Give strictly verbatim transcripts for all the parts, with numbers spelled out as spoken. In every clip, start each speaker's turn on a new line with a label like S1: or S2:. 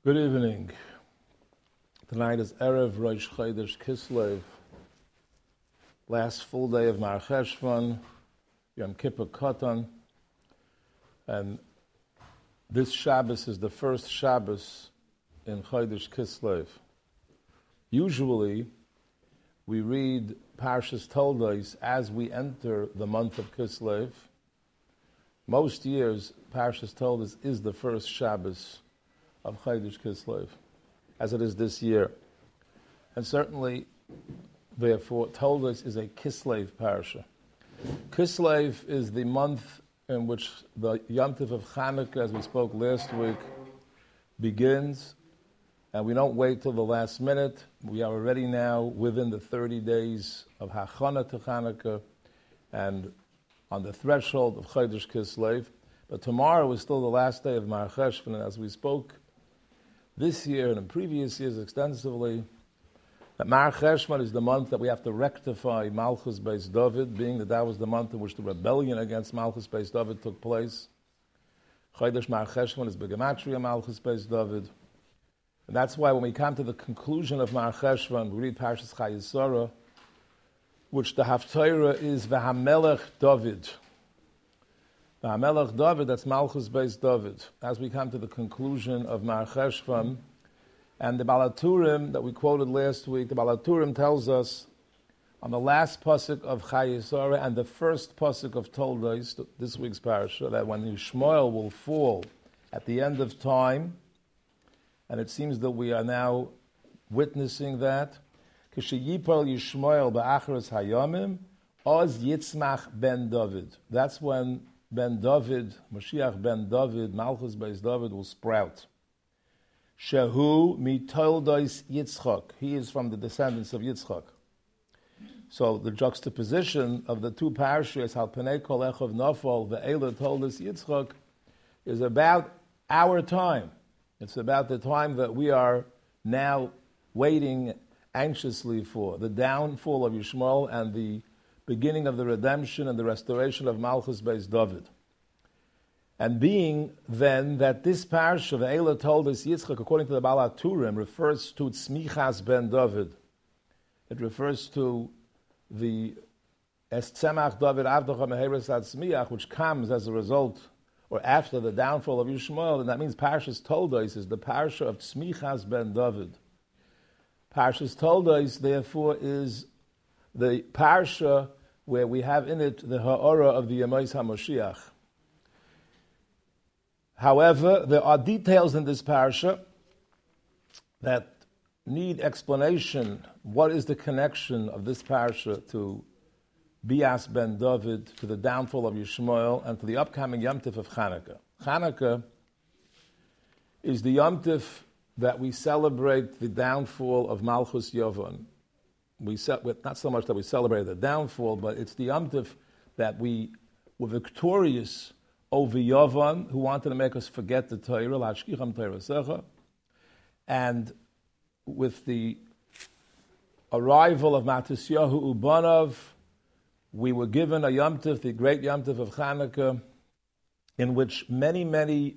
S1: Good evening. Tonight is Erev Rosh Chodesh Kislev, last full day of Mar Cheshvan, Yom Kippur Katan, and this Shabbos is the first Shabbos in Chodesh Kislev. Usually, we read Parshas Toldos as we enter the month of Kislev. Most years, Parshas Toldos is the first Shabbos of Chodesh Kislev, as it is this year. And certainly, therefore, Toldos is a Kislev parsha. Kislev is the month in which the Yom Tov of Chanukah, as we spoke last week, begins, and we don't wait till the last minute. We are already now within the thirty days of Hachana to Chanukah, and on the threshold of Chodesh Kislev. But tomorrow is still the last day of Mar Cheshvan, and as we spoke this year and in previous years extensively, that Mar Cheshvan is the month that we have to rectify Malchus Beis David, being that that was the month in which the rebellion against Malchus Beis David took place. Chodesh Mar Cheshvan is Begematria Malchus Beis David. And that's why when we come to the conclusion of Mar Cheshvan, we read Parshas Chayesara, which the Haftarah is V'hamelech David. V'hamelech David, that's Malchus Beis David. As we come to the conclusion of Mar Cheshvan, and the Baal HaTurim that we quoted last week, the Baal HaTurim tells us on the last pasuk of Chayesara and the first pasuk of Toldos, this week's parasha, that when Yishmael will fall at the end of time, and it seems that we are now witnessing that, K'sheyipol Yishmael ba'acharos hayamim, oz yitzmach ben David. That's when Ben David, Mashiach ben David, Malchus Beis David will sprout. Shehu mitoldos Yitzchak. He is from the descendants of Yitzchak. So the juxtaposition of the two parashas, Al Penei Kol Echov Nafal, Ve'ela Toldos Yitzchak, is about our time. It's about the time that we are now waiting anxiously for, the downfall of Yishmael and the beginning of the redemption and the restoration of Malchus Beis David. And being then that this parsha, Ve'ela Toldos Yitzchak, according to the Baal HaTurim, refers to Tzmichas ben David. It refers to the Es Tzemach David Avdocha Meheres Atzmiach, which comes as a result or after the downfall of Yishmael, and that means Parshas Toldos is the parsha of Tzmichas ben David. Parshas Toldos, therefore, is the parsha where we have in it the ha'ara of the Yemais HaMoshiach. However, there are details in this parsha that need explanation. What is the connection of this parsha to Bias ben David, to the downfall of Yishmael, and to the upcoming Yom Tov of Chanukah? Chanukah is the Yom Tov that we celebrate the downfall of Malchus Yavon. We ce- not so much that we celebrate the downfall, but it's the Yom Tov that we were victorious over Yavon, who wanted to make us forget the Torah, Lashkicham Torah Secha, and with the arrival of Matisyahu Ubanov, we were given a Yom Tov, the great Yom Tov of Chanukah, in which many, many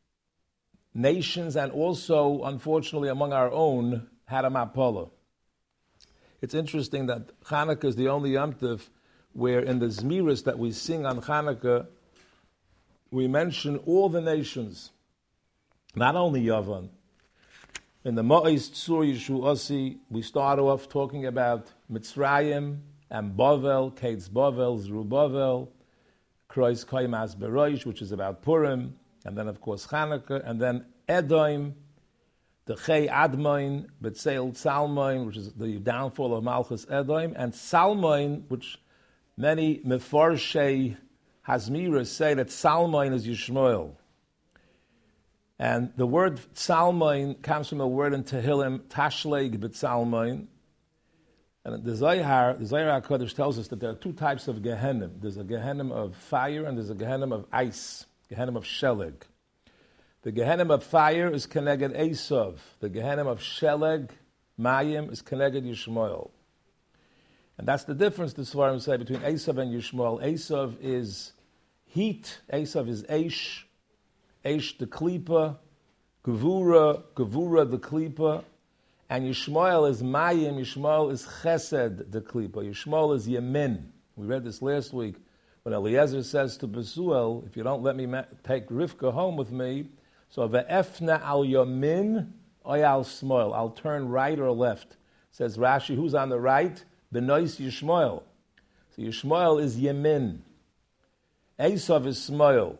S1: nations, and also, unfortunately, among our own, had a mapala. It's interesting that Chanukah is the only Yom Tov where in the Zmiris that we sing on Chanukah, we mention all the nations, not only Yavon. In the Ma'is Tzur Yishu Osi, we start off talking about Mitzrayim and Bavel, Kates Bavel, Zerubbabel, Krois Koimas Beroish, which is about Purim, and then, of course, Chanukah, and then Edom, the Chei Admoin, Betzeil Salmoin, which is the downfall of Malchus Edom, and Salmoin, which many Mefarshei Hazmira say that Salmoin is Yishmael. And the word Salmoin comes from a word in Tehillim, Tashleg B'Salmoin. And the Zohar, the Zohar HaKadosh tells us that there are two types of Gehenim. There's a Gehenim of fire and there's a Gehenim of ice, Gehenim of Sheleg. The Gehenim of fire is Keneged Esav. The Gehenim of Sheleg, Mayim, is Keneged Yishmael. And that's the difference, the Svarim say, between Esav and Yishmael. Esav is heat, Esav is Eish, Eish the Klipa, Gevura, Gevura the Klipa, and Yishmael is Mayim, Yishmael is Chesed the Klipa, Yishmael is Yemin. We read this last week when Eliezer says to Besuel, if you don't let me ma- take Rivka home with me, so ve'efna al yamin oy al smoil, I'll turn right or left. Says Rashi, who's on the right? Benois Yishmael. So Yishmael is Yemin. Esav is Smoil.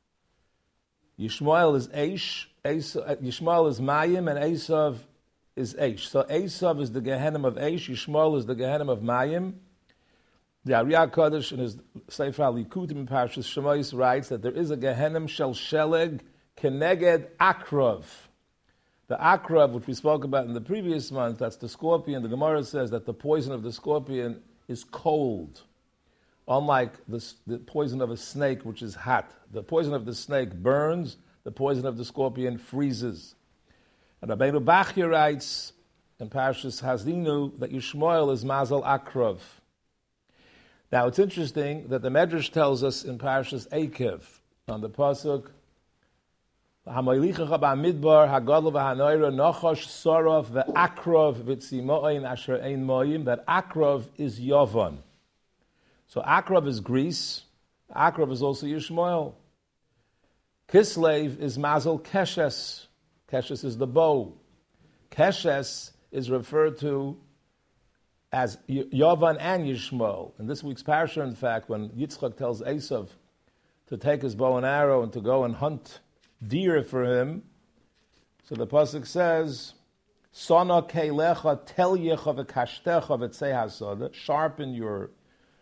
S1: Yishmael is Eish, Yishmael is Mayim, and Esav is Eish. So Esav is the Gehenim of Eish, Yishmael is the Gehenim of Mayim. The Ariyah Kodesh in his Sefer HaLikutim in Parshas Shemos writes that there is a Gehenim Shel Sheleg Keneged Akrav. The Akrav, which we spoke about in the previous month, that's the scorpion. The Gemara says that the poison of the scorpion is cold, unlike the, the poison of a snake, which is hot. The poison of the snake burns, the poison of the scorpion freezes. And Rabbeinu Bachya writes in Parshas Hazdinu that Yishmael is Mazal Akrav. Now it's interesting that the Medrash tells us in Parshas Eikev, on the pasuk, "Hamoilichacha ba'midbar hagadol v'hanoira nochosh sorov ve'akrav v'tzimoin asher ein moyim," that Akrav is Yavon. So Akrav is Greece. Akrav is also Yishmael. Kislev is Mazel Keshes. Keshes is the bow. Keshes is referred to as Yavan and Yishmael. In this week's parasha, in fact, when Yitzchak tells Esav to take his bow and arrow and to go and hunt deer for him, so the pasuk says, "Sona keilecha telyecha v'kashtecha v'tzei hasada," sharpen your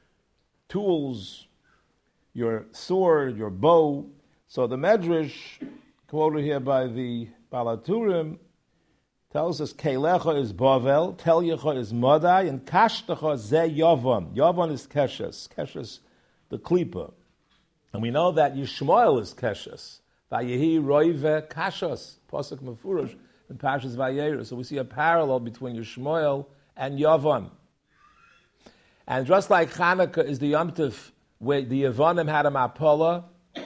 S1: tools, your sword, your bow. So the Medrash, quoted here by the Balaturim, tells us Keilecha is Bavel, Telyecha is Madai, and Kashtecha ze Yavan. Yavan is Keshes, Keshes the Klipa. And we know that Yishmael is Keshes. Vayehi Roive Kashas, Pasuk Mefurash, and Pashas Vayera. So we see a parallel between Yishmael and Yavan. And just like Chanukah is the Yom Tov, where the Yavanim had a Mapala,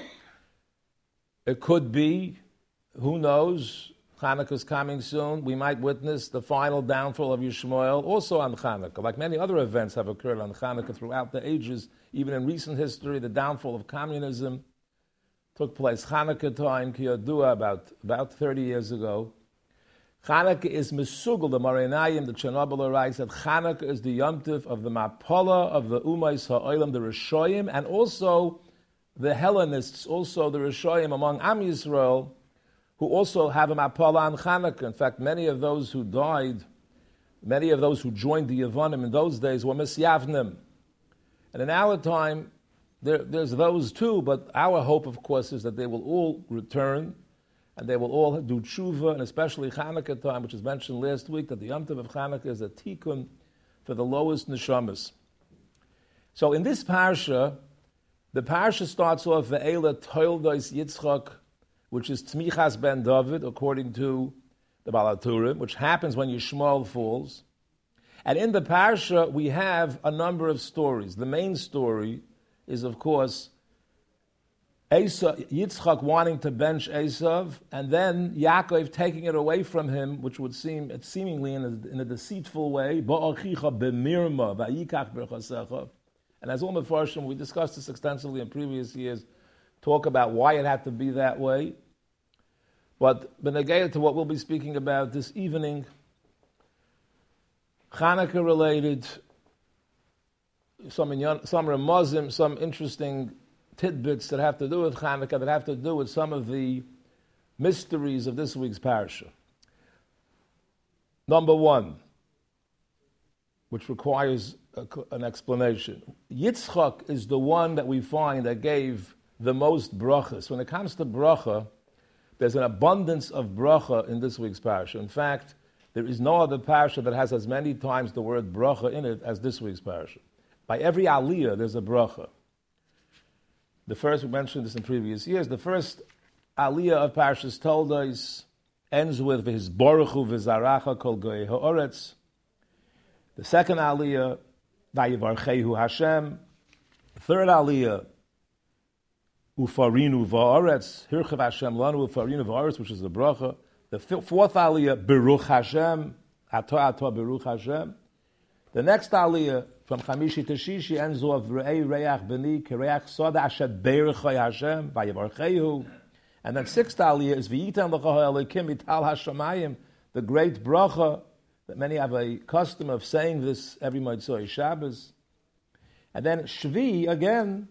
S1: it could be, who knows, Chanukah is coming soon. We might witness the final downfall of Yishmael also on Chanukah. Like many other events have occurred on Chanukah throughout the ages, even in recent history, the downfall of communism took place Chanukah time, Kiyadua, about, about thirty years ago. Chanukah is Mesugel, the Morenayim, the Chernobyl writes that Chanukah is the Yom Tov of the Mapala, of the Umais HaOlam, the Rishoyim, and also the Hellenists, also the Rishoyim among Am Yisrael, who also have a Mapala on Chanukah. In fact, many of those who died, many of those who joined the Yavanim in those days were Misyavnim. And in our time, there, there's those too, but our hope, of course, is that they will all return, and they will all do tshuva, and especially Chanukah time, which was mentioned last week, that the Yom Tov of Chanukah is a tikkun for the lowest neshamas. So in this parsha, the parsha starts off, Ve'ela toildos Yitzchak, which is Tzmichas ben David, according to the Balaturim, which happens when Yishmael falls. And in the parsha, we have a number of stories. The main story is, of course, Esav, Yitzchak wanting to bench Esav, and then Yaakov taking it away from him, which would seem, seemingly in a, in a deceitful way. Ba'achicha b'mirma va'yikach b'chasecha. And as all Mefarshim, we discussed this extensively in previous years, talk about why it had to be that way. But benegayah to what we'll be speaking about this evening, Chanukah related, some some Ramazim, some interesting tidbits that have to do with Chanukah, that have to do with some of the mysteries of this week's parasha. Number one, which requires a, an explanation. Yitzchak is the one that we find that gave the most brachas. When it comes to bracha, there's an abundance of bracha in this week's parasha. In fact, there is no other parasha that has as many times the word bracha in it as this week's parasha. By every aliyah, there's a bracha. The first, we mentioned this in previous years, the first aliyah of Parashas Toldos ends with V'his Baruchu v'zaracha kol goyei ha'oretz. The second aliyah, Vayivarchehu Hashem. The third aliyah, Ufarinu va'oretz, Hirchav Hashem lanu ufarinu va'oretz, which is the bracha. The fourth aliyah, Baruch Hashem, Ato Ato Baruch Hashem. The next aliyah, from Chamishi to Shishi, ends off Re'ei Reach B'ni Kereach Soda Asher Beirchoi Hashem Vayevarchehu. And then sixth aliyah is V'yitan L'choha Elikim Ital Hashamayim, the great bracha that many have a custom of saying this every Motzei Shabbos. And then Shvi again,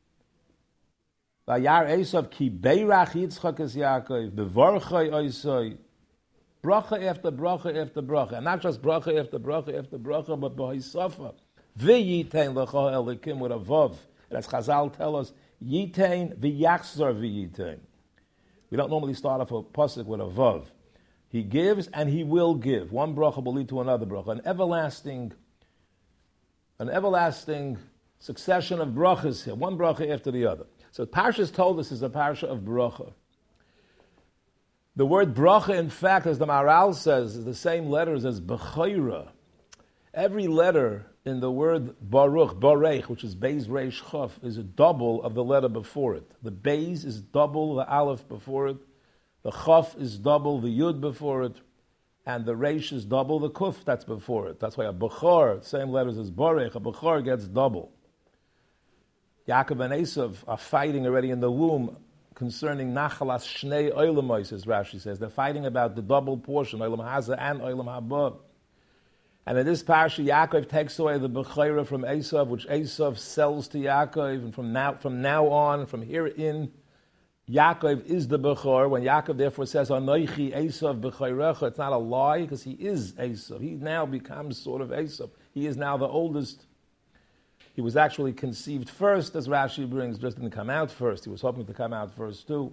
S1: Vayar Esav Ki Beirach Yitzchak Es Yaakov Bevarchoi Oisoi. Bracha after bracha after bracha, and not just bracha after bracha after bracha, but b'haisafa. V'yitein l'cha elikim with a vav. And as Chazal tell us, yitein v'yachzor v'yitein. We don't normally start off a pasuk with a vav. He gives and he will give. One bracha will lead to another bracha. An everlasting, an everlasting succession of brachas here. One bracha after the other. So Parshas told us is a parsha of bracha. The word bracha, in fact, as the Maharal says, is the same letters as bechayra. Every letter in the word baruch, barech, which is beis reish chaf, is a double of the letter before it. The beis is double the aleph before it. The chaf is double the yud before it. And the reish is double the kuf that's before it. That's why a bechor, same letters as barech, a bechor gets double. Yaakov and Esav are fighting already in the womb concerning Nachalas Shnei Oilamois, as Rashi says. They're fighting about the double portion, Oilam Haza and Oilam Haba. And in this parsha, Yaakov takes away the Bechayra from Esav, which Esav sells to Yaakov, and from now, from now on, from here in, Yaakov is the Bechor. When Yaakov therefore says, Anoichi Esav Bechayrecha, it's not a lie, because he is Esav. He now becomes sort of Esav. He is now the oldest. He was actually conceived first, as Rashi brings, just didn't come out first. He was hoping to come out first too.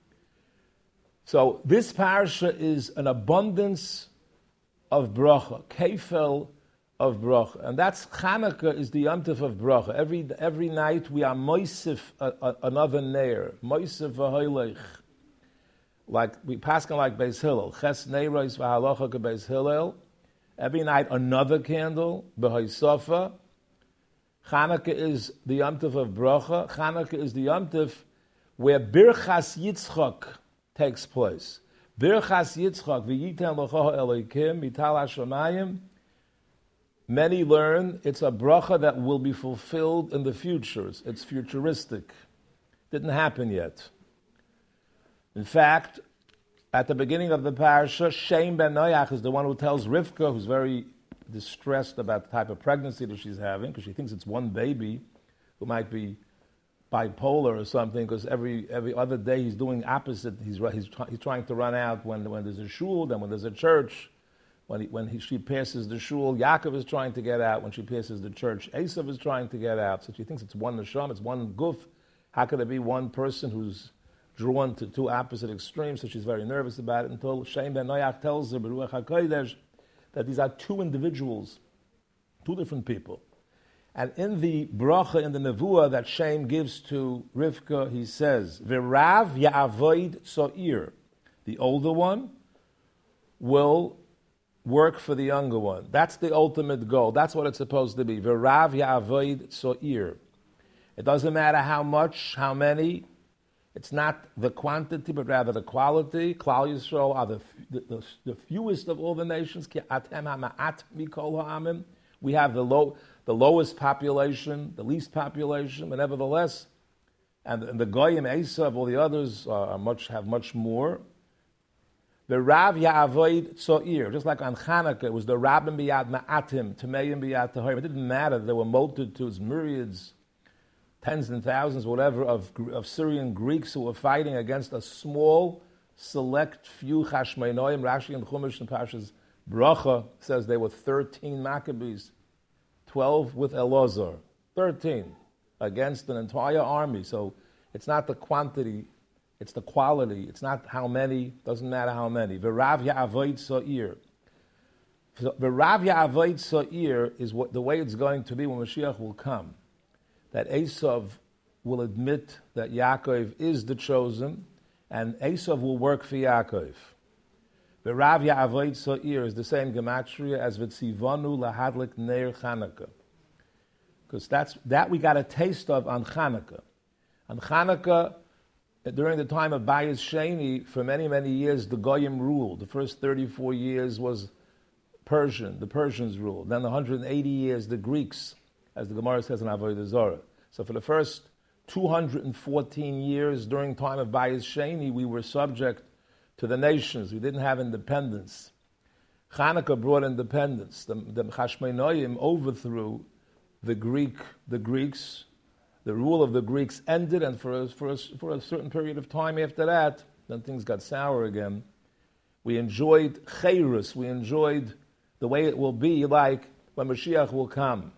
S1: So this parsha is an abundance of bracha, kefel of bracha. And that's Chanukah is the yomtiv of bracha. Every, every night we are moisif a, a, another neir, moisif v'hoylech. Like, we paskin like Beis Hillel, ches neiros v'halacha ke Beis Hillel. Every night another candle, b'hoysofa. Chanukah is the yomtiv of bracha. Chanukah is the yomtiv where Birchas Yitzchak takes place. Birchas Yitzchak, v'yiten l'choha elikim, mital hashamayim. Many learn it's a bracha that will be fulfilled in the future. It's futuristic. Didn't happen yet. In fact, at the beginning of the parasha, Shem ben Noach is the one who tells Rivka, who's very distressed about the type of pregnancy that she's having, because she thinks it's one baby who might be bipolar or something, because every every other day he's doing opposite. He's he's, he's trying to run out when, when there's a shul, then when there's a church. When he, when he, she passes the shul, Yaakov is trying to get out. When she passes the church, Esav is trying to get out. So she thinks it's one neshama, it's one guf. How could it be one person who's drawn to two opposite extremes? So she's very nervous about it until Shem ben Noach tells her, Beruach HaKodesh, that these are two individuals, two different people. And in the bracha, in the nevuah that Shem gives to Rivka, he says, V'rav ya'avoid so'ir. The older one will work for the younger one. That's the ultimate goal. That's what it's supposed to be. V'rav ya'avoid so'ir. It doesn't matter how much, how many. It's not the quantity, but rather the quality. Klal Yisrael are the, the, the, the fewest of all the nations. We have the low, the lowest population, the least population, but nevertheless, and, and the Goyim, Esav, all the others are much have much more. The Rav Ya'avoid So'ir, just like on Chanukah, it was the Rabbim B'yad Ma'atim, Tameim B'yad Tahorim. It didn't matter. There were multitudes, myriads, tens and thousands, whatever, of, of Syrian Greeks who were fighting against a small, select few Chashmeinoim. Rashi and Chumash and Parshas Bracha says they were thirteen Maccabees, twelve with Elazar, thirteen against an entire army. So it's not the quantity, it's the quality. It's not how many, doesn't matter how many. V'rav ya'avoid so'ir. V'rav ya'avoid so'ir is what, the way it's going to be when Mashiach will come. That Esav will admit that Yaakov is the chosen, and Esav will work for Yaakov. The Rav Ya'avoid So'ir is the same gematria as V'tzivanu lahadlik neir Chanukah. Because that's that we got a taste of on Chanukah. On Chanukah, during the time of Bayis Sheni, for many, many years, the Goyim ruled. The first thirty-four years was Persian, the Persians ruled. Then the one hundred eighty years, the Greeks, as the Gemara says in Avodah Zarah. So for the first two hundred fourteen years during the time of Bayis Sheni, we were subject to the nations. We didn't have independence. Hanukkah brought independence. The, the Chashmonaim overthrew the Greek, the Greeks. The rule of the Greeks ended, and for a, for, a, for a certain period of time after that, then things got sour again. We enjoyed Chayrus, we enjoyed the way it will be like when Mashiach will come.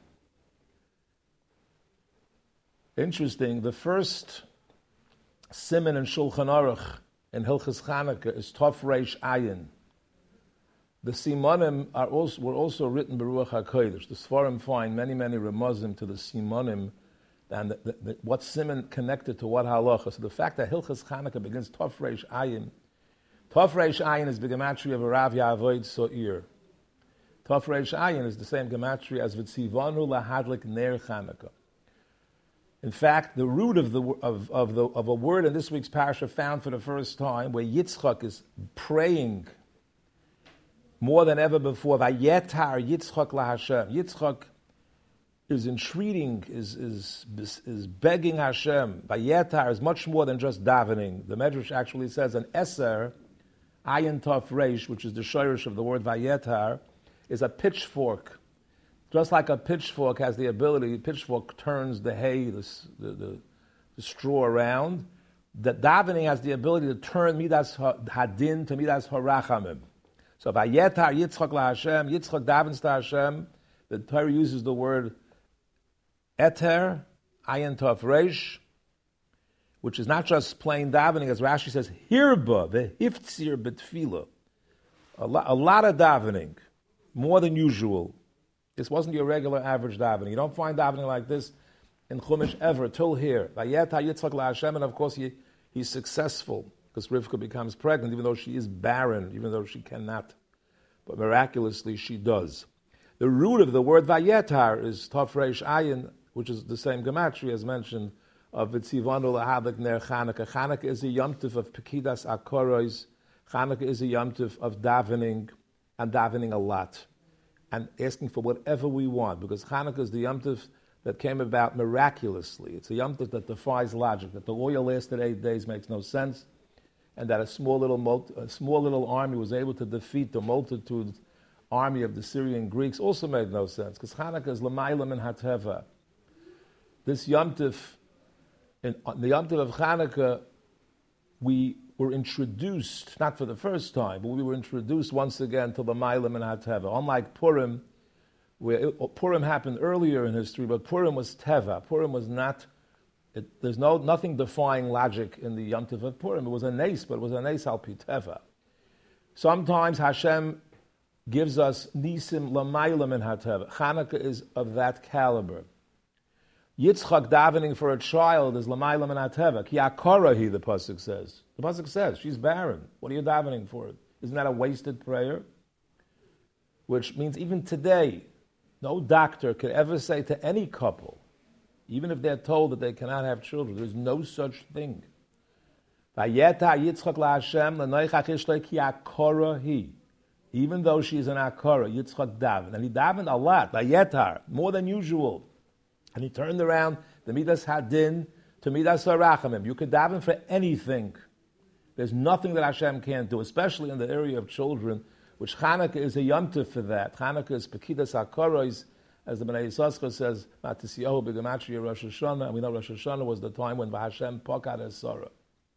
S1: Interesting, the first siman in Shulchan Aruch in Hilchas Chanukah is Tov Reish Ayin. The Simonim are also, were also written by Ruach HaKodesh. The Sfarim find many, many remazim to the Simonim, and the, the, the, what siman connected to what halacha. So the fact that Hilchas Chanukah begins Tov Reish Ayin, Tov Reish Ayin is the gematria of Rav Yavoid So'ir. Tov Reish Ayin is the same gematria as V'tzivanu lahadlik ner Chanukah. In fact, the root of the of of the of a word in this week's parasha found for the first time, where Yitzchak is praying more than ever before. Vayetar Yitzchak laHashem. Yitzchak is entreating, is is is begging Hashem. Vayetar is much more than just davening. The Medrash actually says an eser, ayin tov reish, which is the shirish of the word vayetar, is a pitchfork. Just like a pitchfork has the ability, pitchfork turns the hay, the, the, the, the straw around. That davening has the ability to turn midas hadin to midas harachamim. So vayetar Yitzchak laHashem, Yitzchak davens to Hashem. The Torah uses the word eter, ayin tov reish, which is not just plain davening, as Rashi says, hirba vehiftzir betfila. A lot of davening, more than usual. This wasn't your regular average davening. You don't find davening like this in Chumash ever, till here. Vayetar Yitzchak laHashem, and of course he, he's successful, because Rivka becomes pregnant, even though she is barren, even though she cannot. But miraculously she does. The root of the word vayetar is Tov Reish Ayin, which is the same gematria as mentioned of V'tzivanu lahadlik ner Chanukah. Chanukah is a yomtiv of Pekidas Akorois. Chanukah is a yomtiv of davening, and davening a lot, and asking for whatever we want, because Chanukah is the yomtiv that came about miraculously. It's a yomtiv that defies logic, that the oil lasted eight days makes no sense, and that a small little multi, a small little army was able to defeat the multitude army of the Syrian Greeks also made no sense, because Chanukah is l'maylam and hateva. This yomtiv, in the yomtiv of Chanukah, we were introduced, not for the first time, but we were introduced once again to the Mailam and Hateva. Unlike Purim, where it, Purim happened earlier in history, but Purim was Teva. Purim was not, it, there's no nothing defying logic in the Yom Tov of Purim. It was a nes, but it was a nes al pi Teva. Sometimes Hashem gives us nisim l'maylam and Hateva. Chanukah is of that caliber. Yitzchak davening for a child is l'maylam and Hateva. Ki akarahi, the pasuk says. The pasuk says she's barren. What are you davening for? Isn't that a wasted prayer? Which means even today, no doctor could ever say to any couple, even if they're told that they cannot have children, there is no such thing. Even though she is an akara, Yitzchak daven, and he davened a lot, vayetar, more than usual. And he turned around the midas hadin to midas harachamim. You could daven for anything. There's nothing that Hashem can't do, especially in the area of children, which Chanukah is a yomtiv for that. Chanukah is Pekidas HaKorois, as the Bnei Yissaschar says, Matisiyahu b'gematria Rosh Hashanah, and we know Rosh Hashanah was the time when Hashem pakad es Sarah.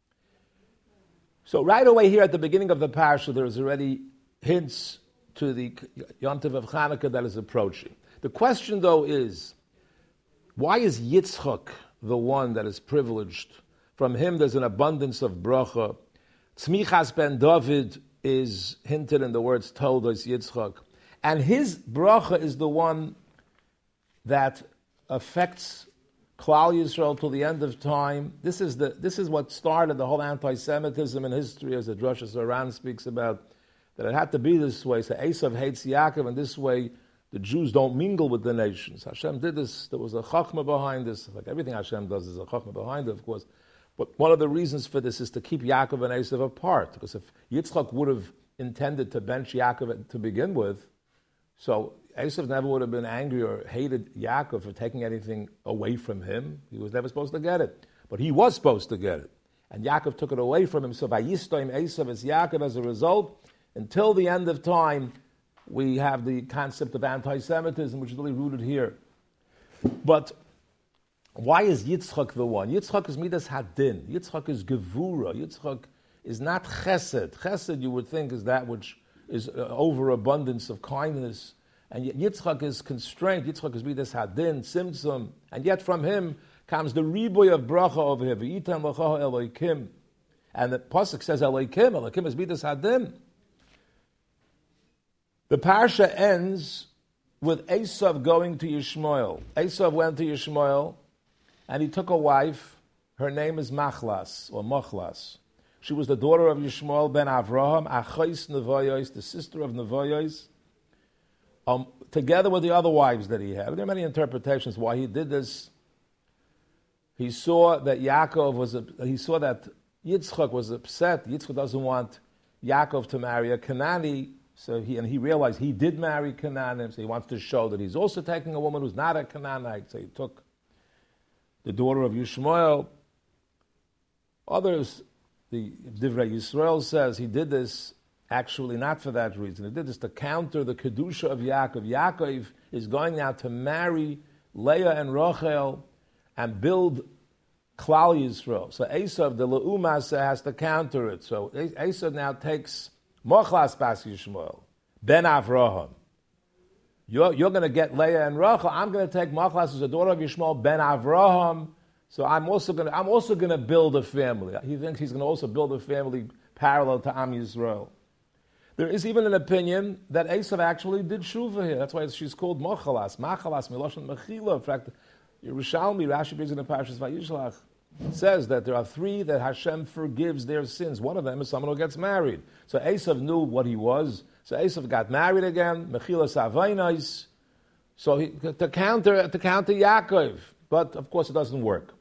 S1: So right away here at the beginning of the parasha, there is already hints to the yomtiv of Chanukah that is approaching. The question, though, is, why is Yitzchak the one that is privileged? From him there's an abundance of bracha. Tzmichas ben David is hinted in the words Toldos Yitzchak. And his bracha is the one that affects Klal Yisrael till the end of time. This is the this is what started the whole anti-Semitism in history, as the Drush Saran speaks about, that it had to be this way. So Esav hates Yaakov, and this way the Jews don't mingle with the nations. Hashem did this. There was a chachma behind this. Like everything Hashem does, there's a chachma behind it, of course. But one of the reasons for this is to keep Yaakov and Esav apart, because if Yitzchak would have intended to bench Yaakov to begin with, so Esav never would have been angry or hated Yaakov for taking anything away from him. He was never supposed to get it. But he was supposed to get it. And Yaakov took it away from him. So by Yistoim Esav is Yaakov as a result. Until the end of time, we have the concept of anti-Semitism, which is really rooted here. But why is Yitzchak the one? Yitzchak is Midas Hadin. Yitzchak is Gevura. Yitzchak is not Chesed. Chesed, you would think, is that which is uh, overabundance of kindness. And yet Yitzchak is constraint. Yitzchak is Midas Hadin, Tzimtzum. And yet from him comes the riboy of bracha over here. V'yitam l'chaha Elokim. And the pasuk says Elokim. Elokim is Midas Hadin. The parsha ends with Esav going to Yishmael. Esav went to Yishmael, and he took a wife. Her name is Machlas, or Machlas. She was the daughter of Yishmael ben Avraham, Achais Nevoyos, the sister of Nevoyos, um, together with the other wives that he had. There are many interpretations why he did this. He saw that Yaakov was, he saw that Yitzchak was upset. Yitzchak doesn't want Yaakov to marry a Canaanite. So he and he realized he did marry Canaan, so he wants to show that he's also taking a woman who's not a Canaanite. So he took the daughter of Yishmael. Others, the Divrei Yisrael says he did this actually not for that reason. He did this to counter the kedusha of Yaakov. Yaakov is going now to marry Leah and Rachel and build Klal Yisrael. So Esav, the Le'umasa, has to counter it. So Esav now takes Mochlas Bas Yishmael, Ben Avraham. You're, you're going to get Leah and Rachel. I'm going to take Mochlas as the daughter of Yishmael, Ben Avraham. So I'm also going to I'm also going to build a family. He thinks he's going to also build a family parallel to Am Yisrael. There is even an opinion that Esav actually did Shuvah here. That's why she's called Mochalas. Machalas, Miloshan Mechila. In fact, Yerushalmi, Rashi brings in the Parashas Vayishlach, says that there are three that Hashem forgives their sins. One of them is someone who gets married. So Esav knew what he was. So Esav got married again. Mechila Savainais. So he, to counter to counter Yaakov, but of course it doesn't work.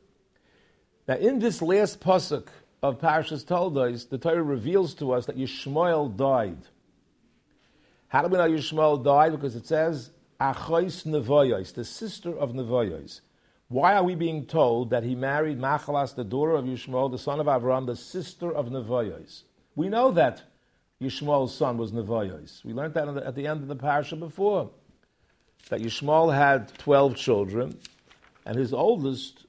S1: Now in this last pasuk of Parashas Toldos, the Torah reveals to us that Yishmael died. How do we know Yishmael died? Because it says Achos Nevoyos, the sister of Nevoyos. Why are we being told that he married Machalas, the daughter of Yishmael, the son of Avraham, the sister of Nevoyos? We know that Yishmael's son was Nevoyos. We learned that at the end of the parasha before, that Yishmael had twelve children, and his oldest,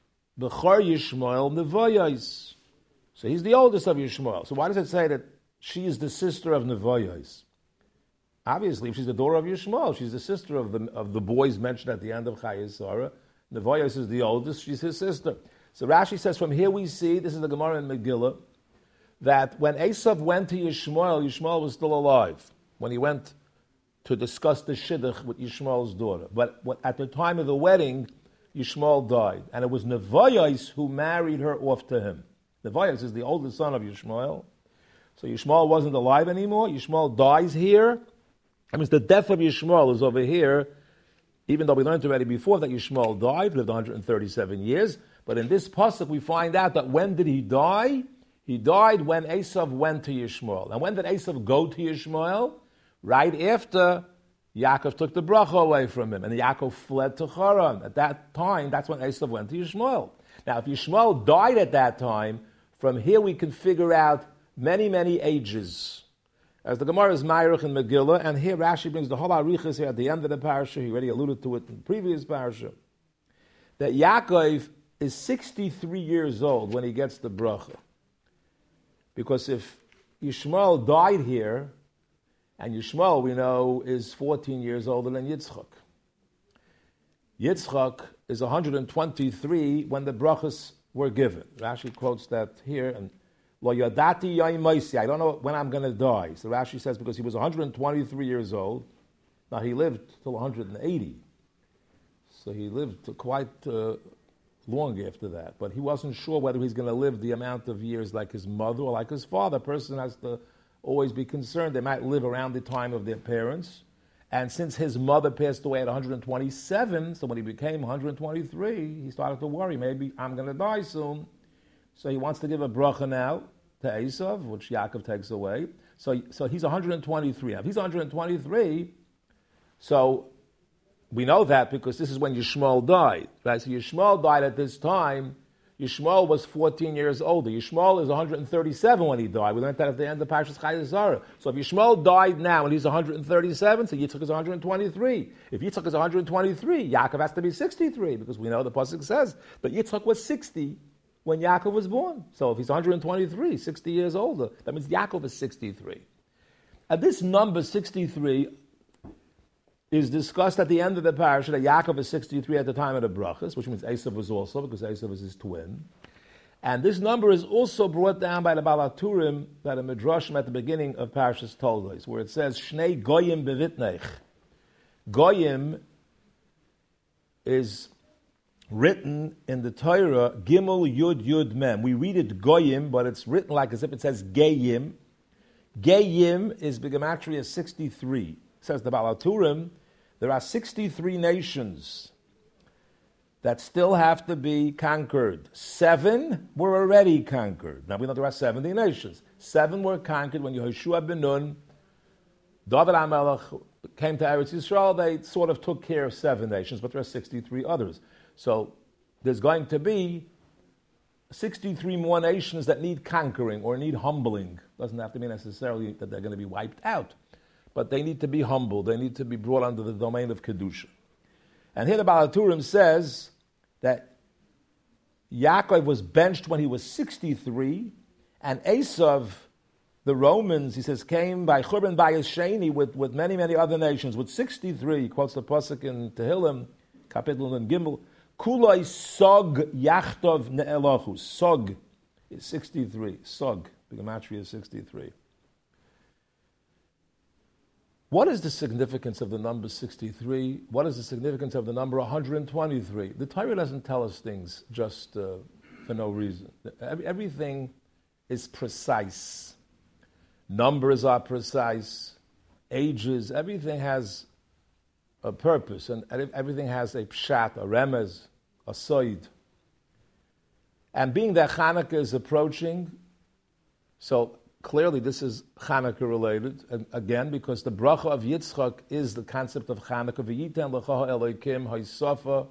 S1: Bechor Yishmael, Nevoyos. So he's the oldest of Yishmael. So why does it say that she is the sister of Nevoyos? Obviously, if she's the daughter of Yishmael, she's the sister of the, of the boys mentioned at the end of Chayei Sarah. Nevoyos is the oldest, she's his sister. So Rashi says, from here we see, this is the Gemara in Megillah, that when Esav went to Yishmael, Yishmael was still alive, when he went to discuss the Shidduch with Yishmael's daughter. But at the time of the wedding, Yishmael died. And it was Nevoyos who married her off to him. Nevoyos is the oldest son of Yishmael. So Yishmael wasn't alive anymore. Yishmael dies here. That means the death of Yishmael is over here, even though we learned already before that Yishmael died, lived one hundred thirty-seven years. But in this pasuk, we find out that when did he die? He died when Esav went to Yishmael. And when did Esav go to Yishmael? Right after Yaakov took the bracha away from him, and Yaakov fled to Haran. At that time, that's when Esav went to Yishmael. Now, if Yishmael died at that time, from here we can figure out many, many ages. As the Gemara is Ma'arich in Megillah, and here Rashi brings the whole Arichas here at the end of the parasha. He already alluded to it in the previous parasha. That Yaakov is sixty-three years old when he gets the bracha. Because if Yishmael died here, and Yishmael, we know, is fourteen years older than Yitzchak. Yitzchak is one hundred twenty-three when the brachas were given. Rashi quotes that here, and Lo yadati yayim moisi. I don't know when I'm going to die. So Rashi says because he was one hundred twenty-three years old. Now he lived till one hundred eighty. So he lived quite uh, long after that. But he wasn't sure whether he's going to live the amount of years like his mother or like his father. A person has to always be concerned. They might live around the time of their parents. And since his mother passed away at one hundred twenty-seven, so when he became one hundred twenty-three, he started to worry, maybe I'm going to die soon. So he wants to give a bracha now to Esav, which Yaakov takes away. So, so he's one hundred twenty-three. Now, if he's one hundred twenty-three, so we know that because this is when Yishmael died, right? So Yishmael died at this time. Yishmael was fourteen years older. Yishmael is one hundred thirty-seven when he died. We learned that at the end of Parshas Chayei Sarah. So if Yishmael died now and he's one hundred thirty-seven, so Yitzchak is one hundred twenty-three. If Yitzchak is one hundred twenty-three, Yaakov has to be sixty-three because we know the pasuk says. But Yitzchak was sixty when Yaakov was born. So if he's one hundred twenty-three, sixty years older, that means Yaakov is sixty-three. And this number sixty-three is discussed at the end of the parasha that Yaakov is sixty-three at the time of the brachas, which means Esav was also, because Esav is his twin. And this number is also brought down by the Baal HaTurim, by the Midrashim at the beginning of Parashas Toldos, where it says, Shnei Goyim bevitnech. Goyim is written in the Torah, Gimel Yud Yud Mem. We read it Goyim, but it's written like as if it says Geyim. Geyim is Begematria sixty-three. Says the Baal HaTurim, there are sixty-three nations that still have to be conquered. Seven were already conquered. Now we know there are seventy nations. Seven were conquered when Yehoshua ben Nun, David HaMelech came to Eretz Yisrael. They sort of took care of seven nations, but there are sixty-three others. So there's going to be sixty-three more nations that need conquering or need humbling. Doesn't have to mean necessarily that they're going to be wiped out, but they need to be humbled. They need to be brought under the domain of Kedusha. And here the Baal HaTurim says that Yaakov was benched when he was sixty-three, and Esav, the Romans, he says, came by Churban Bayis Sheni with, with many, many other nations, with sixty-three. He quotes the pasuk in Tehillim, Kapitel and Gimel, Kuloi Sog Yachtov Ne'elochus. Sog is sixty-three. Sog, the Gematria is sixty-three. What is the significance of the number sixty-three? What is the significance of the number one hundred twenty-three? The Torah doesn't tell us things just uh, for no reason. Every, everything is precise. Numbers are precise. Ages, everything has a purpose, and everything has a pshat, a remez, a soid. And being that Hanukkah is approaching, so clearly this is Hanukkah related, and again, because the bracha of Yitzchak is the concept of Hanukkah. V'yiten l'cha Elokim ha'yisafa,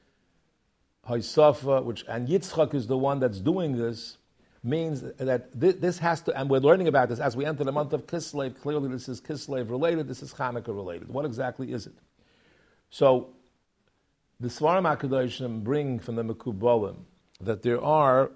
S1: ha'yisafa, which, and Yitzchak is the one that's doing this, means that this has to, and we're learning about this as we enter the month of Kislev. Clearly this is Kislev related, this is Hanukkah related. What exactly is it? So, the Svarim HaKadoshim bring from the Mekubalim that there are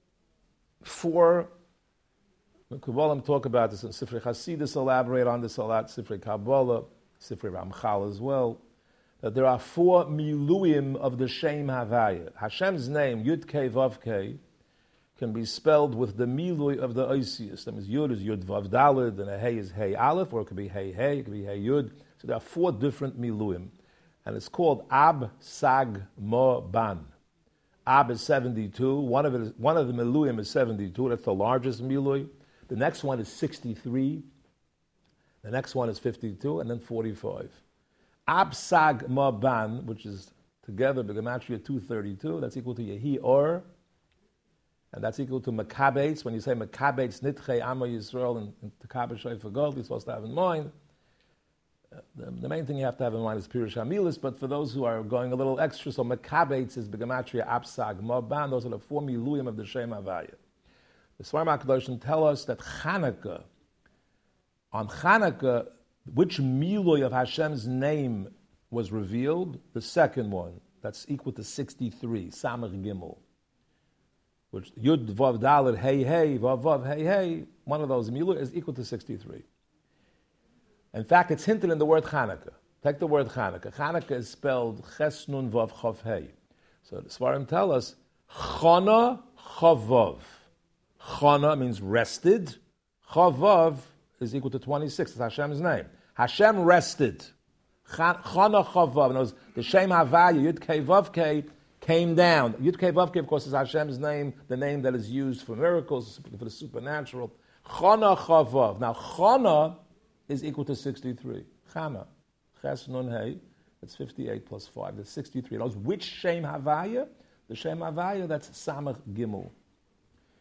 S1: four. Mekubalim talk about this, and Sifrei Chasidus elaborate on this a lot, Sifrei Kabbalah, Sifrei Ramchal as well, that there are four miluim of the Shem Havaya. Hashem's name, Yud Kei Vav Kei, can be spelled with the milui of the Oisius. That means Yud is Yud Vav Dalid, and a Hey is Hey Aleph, or it could be Hey Hey, it could be Hey Yud. So there are four different miluim. And it's called Ab Sag Mo Ban. Ab is seventy-two. One of it is, one of the miluim is seventy-two. That's the largest milui. The next one is sixty-three. The next one is fifty-two, and then forty-five. Ab Sag Mo Ban, which is together the gematria two thirty-two. That's equal to Yehi Or, and that's equal to Makabeitz. When you say Makabeitz Nitchei Amo Yisrael and Tekabe Shofar Gold, you're supposed to have in mind. The, the main thing you have to have in mind is Pirush Hamilis, but for those who are going a little extra, so Makabeitz is Begematria Absag Moban. Those are the four miluyim of the Shem Havaya. The Svarim HaKadoshim tell us that Chanukah, on Chanukah, which miluy of Hashem's name was revealed? The second one, that's equal to sixty-three, Samach Gimel. Which Yud Vav Dalet Hey Hey Vav Vav Hey Hey, one of those miluy is equal to sixty-three. In fact, it's hinted in the word Chanukah. Take the word Chanukah. Chanukah is spelled Ches Nun Vav Chav Hey. So the Svarim tell us Chana Chavav. Chana means rested. Chavav is equal to twenty-six. It's Hashem's name. Hashem rested. Chana Chavav. In other words, the Shem Havaya Yud Kei Vav Kei came down. Yud Kei Vav Kei, of course, is Hashem's name, the name that is used for miracles, for the supernatural. Chana Chavav. Now, Chana is equal to sixty-three. Chana. Ches Nun Hey. That's fifty-eight plus five. That's sixty-three. Knows which Shem Havaya? The Shem Havaya, that's Samach Gimel.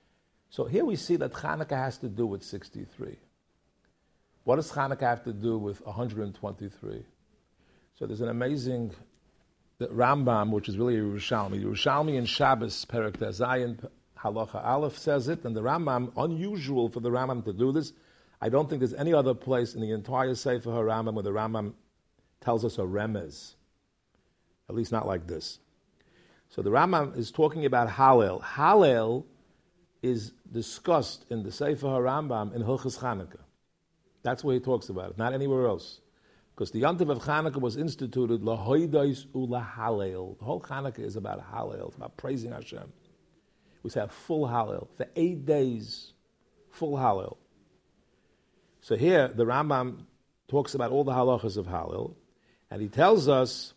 S1: So here we see that Hanukkah has to do with sixty-three. What does Hanukkah have to do with one hundred twenty-three? So there's an amazing the Rambam, which is really Yerushalmi. Yerushalmi in Shabbos, Perek Zayin, Halacha Aleph says it, and the Rambam, unusual for the Rambam to do this. I don't think there's any other place in the entire Sefer HaRambam where the Rambam tells us a remez. At least not like this. So the Rambam is talking about Hallel. Hallel is discussed in the Sefer HaRambam in Hilchos Chanukah. That's where he talks about it, not anywhere else. Because the Yontiv of Chanukah was instituted lahoidais ulahalel. The whole Chanukah is about Hallel. It's about praising Hashem. We say a full Hallel. For eight days, full Hallel. So here, the Rambam talks about all the halachas of Hallel, and he tells us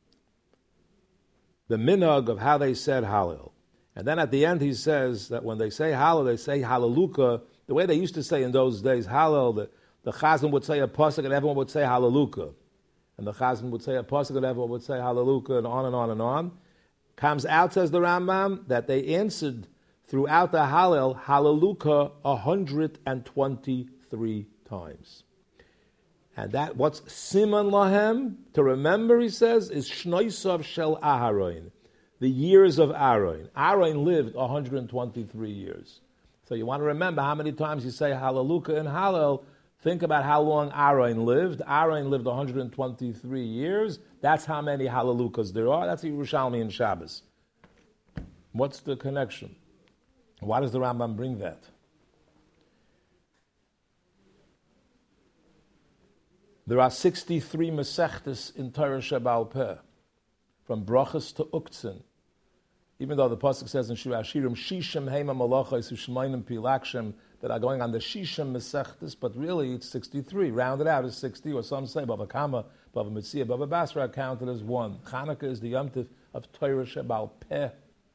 S1: the minhag of how they said Hallel. And then at the end he says that when they say Hallel, they say Hallelujah. The way they used to say in those days, Hallel, the, the Chazan would say a pasuk and everyone would say Hallelujah. And the Chazan would say a pasuk and everyone would say Hallelujah, and on and on and on. Comes out, says the Rambam, that they answered throughout the Hallel, Hallelujah, one hundred twenty-three times. And that, what's Siman Lahem, to remember, he says, is Shnoisav Shel Aharon, the years of Aaron. Aaron lived one hundred twenty-three years. So you want to remember how many times you say Hallelujah and Hallel. Think about how long Aaron lived. Aaron lived one hundred twenty-three years. That's how many Hallelujahs there are. That's Yerushalmi and Shabbos. What's the connection? Why does the Rambam bring that? There are sixty-three Masechtas in Torah Sheba'al Peh, from Brachas to Uktzin. Even though the pasuk says in Shir Hashirim, Shishim Heima Malachos Ushmainim Pilakshem, that are going on the Shishim Masechtas, but really it's sixty-three. Rounded out is sixty, or some say Bava Kama, Bava Metzia, Bava Basra are counted as one. Chanukah is the Yom Tov of Torah Sheba'al Peh.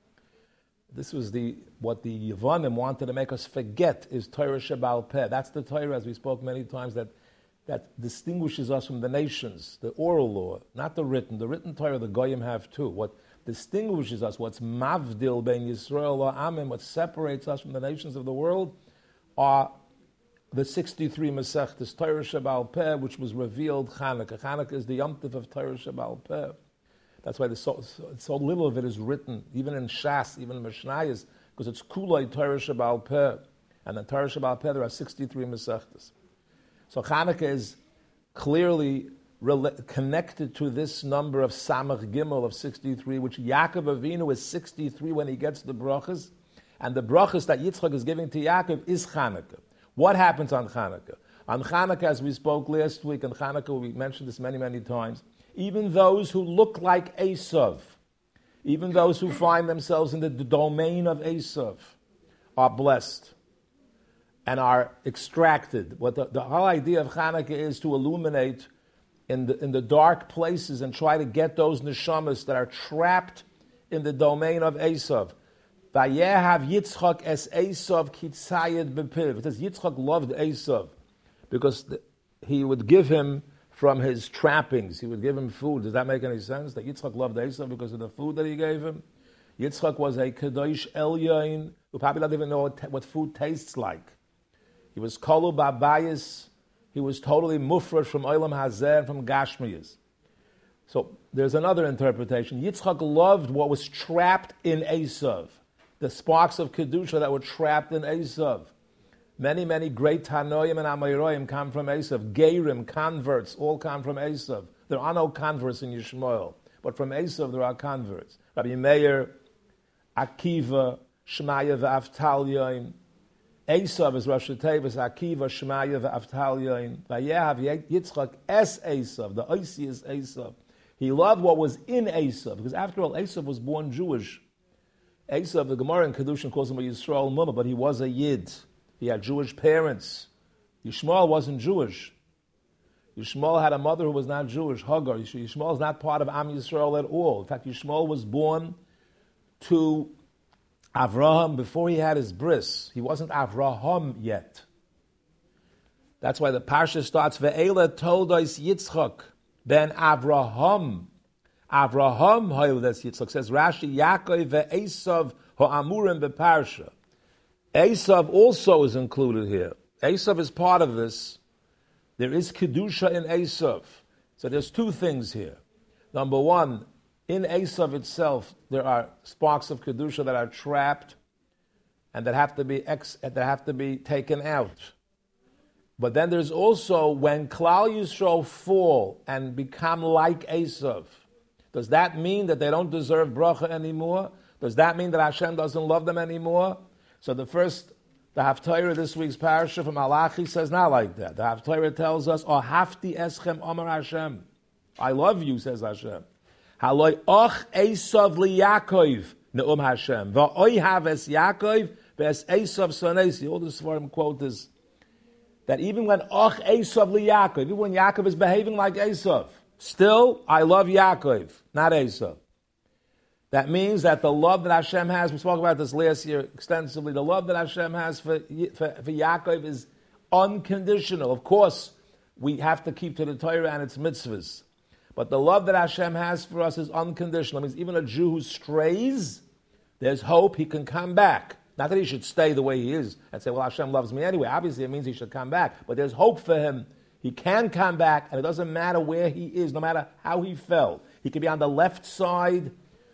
S1: This was the what the Yevonim wanted to make us forget is Torah Sheba'al Peh. That's the Torah, as we spoke many times, that that distinguishes us from the nations, the oral law, not the written. The written Torah, the Goyim have too. What distinguishes us, what's mavdil ben Yisrael or Amim, what separates us from the nations of the world, are the sixty-three Masechtas Torah Sheba'al Peh, which was revealed Chanukah. Chanukah is the Yom Tov of Torah Sheba'al Peh. That's why so, so, so little of it is written, even in Shas, even in Mishnayos, because it's Kulei Torah Sheba'al Peh. And in Torah Sheba'al Peh, there are sixty-three Masechtas. So Chanukah is clearly rela- connected to this number of Samach Gimel of sixty-three, which Yaakov Avinu is sixty-three when he gets the brachas, and the brachas that Yitzchak is giving to Yaakov is Chanukah. What happens on Chanukah? On Chanukah, as we spoke last week, on Chanukah we mentioned this many, many times, even those who look like Esav, even those who find themselves in the domain of Esav, are blessed and are extracted. What the, the whole idea of Chanukah is to illuminate in the in the dark places and try to get those neshamas that are trapped in the domain of Esav. Vayehav Yitzchak es Esav kitzayed bepiv. It says Yitzchak loved Esav because the, he would give him from his trappings. He would give him food. Does that make any sense? That Yitzchak loved Esav because of the food that he gave him? Yitzchak was a Kadosh Elyain who probably doesn't even know what, what food tastes like. He was kolu b'abayis. He was totally mufresh from olam hazeh and from gashmiyas. So there's another interpretation. Yitzchak loved what was trapped in Esav, the sparks of kedusha that were trapped in Esav. Many, many great Tanoim and Amoraim come from Esav. Geirim, converts, all come from Esav. There are no converts in Yishmael, but from Esav there are converts. Rabbi Meir, Akiva, Shemaya v'Avtalyaim. Esav is Rosh Tevis, Akiva, Shemaya v'Avtalyaim. Vayehav Yitzchak es Esav. The Oisi is Esav. He loved what was in Esav, because after all, Esav was born Jewish. Esav, the Gemara in Kedushin calls him a Yisrael Mumma, but he was a Yid. He had Jewish parents. Yishmael wasn't Jewish. Yishmael had a mother who was not Jewish, Hagar. Yishmael is not part of Am Yisrael at all. In fact, Yishmael was born to Avraham before he had his bris. He wasn't Avraham yet. That's why the parsha starts, Ve'ela told us Yitzchak ben Avraham. Avraham hoyles Yitzchak. Says Rashi, Yaakov ve'esav ho'amurim beparsha. Esav also is included here. Esav is part of this. There is Kedusha in Esav. So there's two things here. Number one, in Esav itself, there are sparks of Kedusha that are trapped and that have to be ex, that have to be taken out. But then there's also when Klal Yisrael fall and become like Esav. Does that mean that they don't deserve bracha anymore? Does that mean that Hashem doesn't love them anymore? So the first, the Haftarah, this week's parasha from Malachi says not like that. The Haftarah tells us, "O hafti eschem Amar Hashem." I love you, says Hashem. Haloi och Esav li Yaakov neum Hashem. Va'oi haves Yaakov ve'es Esav sonesi. All the Svarim quote is that even when och Esav li Yaakov, even when Yaakov is behaving like Esav, still I love Yaakov, not Esav. That means that the love that Hashem has, we spoke about this last year extensively, the love that Hashem has for, for, for Yaakov is unconditional. Of course, we have to keep to the Torah and its mitzvahs. But the love that Hashem has for us is unconditional. It means even a Jew who strays, there's hope he can come back. Not that he should stay the way he is and say, well, Hashem loves me anyway. Obviously, it means he should come back. But there's hope for him. He can come back, and it doesn't matter where he is, no matter how he fell. He could be on the left side.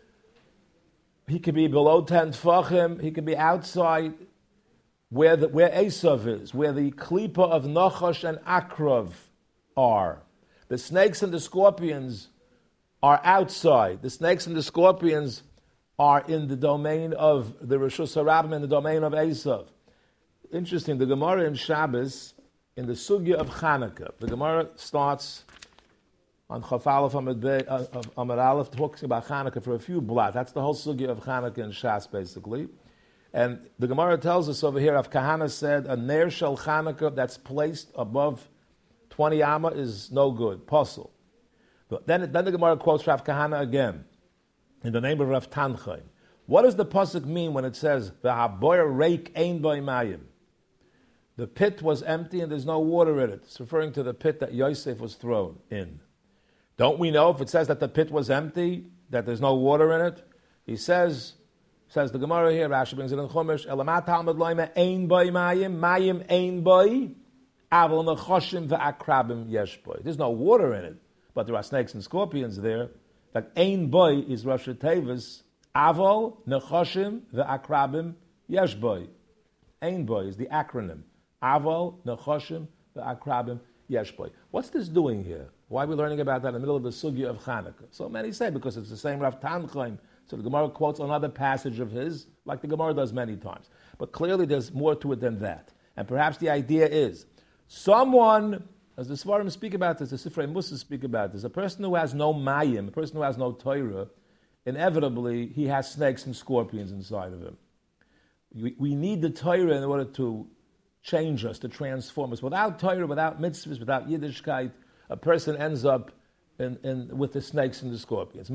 S1: He could be below ten tefachim. He could be outside where the, where Esav is, where the klipa of Nachash and Akrav are. The snakes and the scorpions are outside. The snakes and the scorpions are in the domain of the Rishus HaRabim and the domain of Esav. Interesting, the Gemara in Shabbos, in the Sugya of Chanukah, the Gemara starts on Chaf Aleph Amud Aleph, talking about Chanukah for a few blot. That's the whole sugya of Chanukah and Shas, basically. And the Gemara tells us over here, Rav Kahana said, a Ner Shel Chanukah that's placed above twenty amma is no good, puzzle. But then, then the Gemara quotes Rav Kahana again, in the name of Rav Tanchaim. What does the pasuk mean when it says, V'haboyer reik ein boi mayim? The pit was empty and there's no water in it. It's referring to the pit that Yosef was thrown in. Don't we know if it says that the pit was empty, that there's no water in it? He says, says the Gemara here, Rashi brings it in Chumash, Elamat Talmud loime ein boi mayim, mayim ein boi, aval nechoshim ve'akrabim yesh boi. There's no water in it, but there are snakes and scorpions there. Like ein boi is Rosh Tevis, aval nechoshim ve'akrabim yesh boi. Ein boi is the acronym. Aval nechoshim ve'akrabim yesh boi. What's this doing here? Why are we learning about that in the middle of the sugya of Chanukah? So many say because it's the same Rav Tanchaim. So the Gemara quotes another passage of his, like the Gemara does many times. But clearly there's more to it than that. And perhaps the idea is, someone, as the Svarim speak about this, the Sifrei Musa speak about this, a person who has no mayim, a person who has no Torah, inevitably he has snakes and scorpions inside of him. We, we need the Torah in order to change us, to transform us. Without Torah, without mitzvahs, without Yiddishkeit, a person ends up in, in, with the snakes and the scorpions.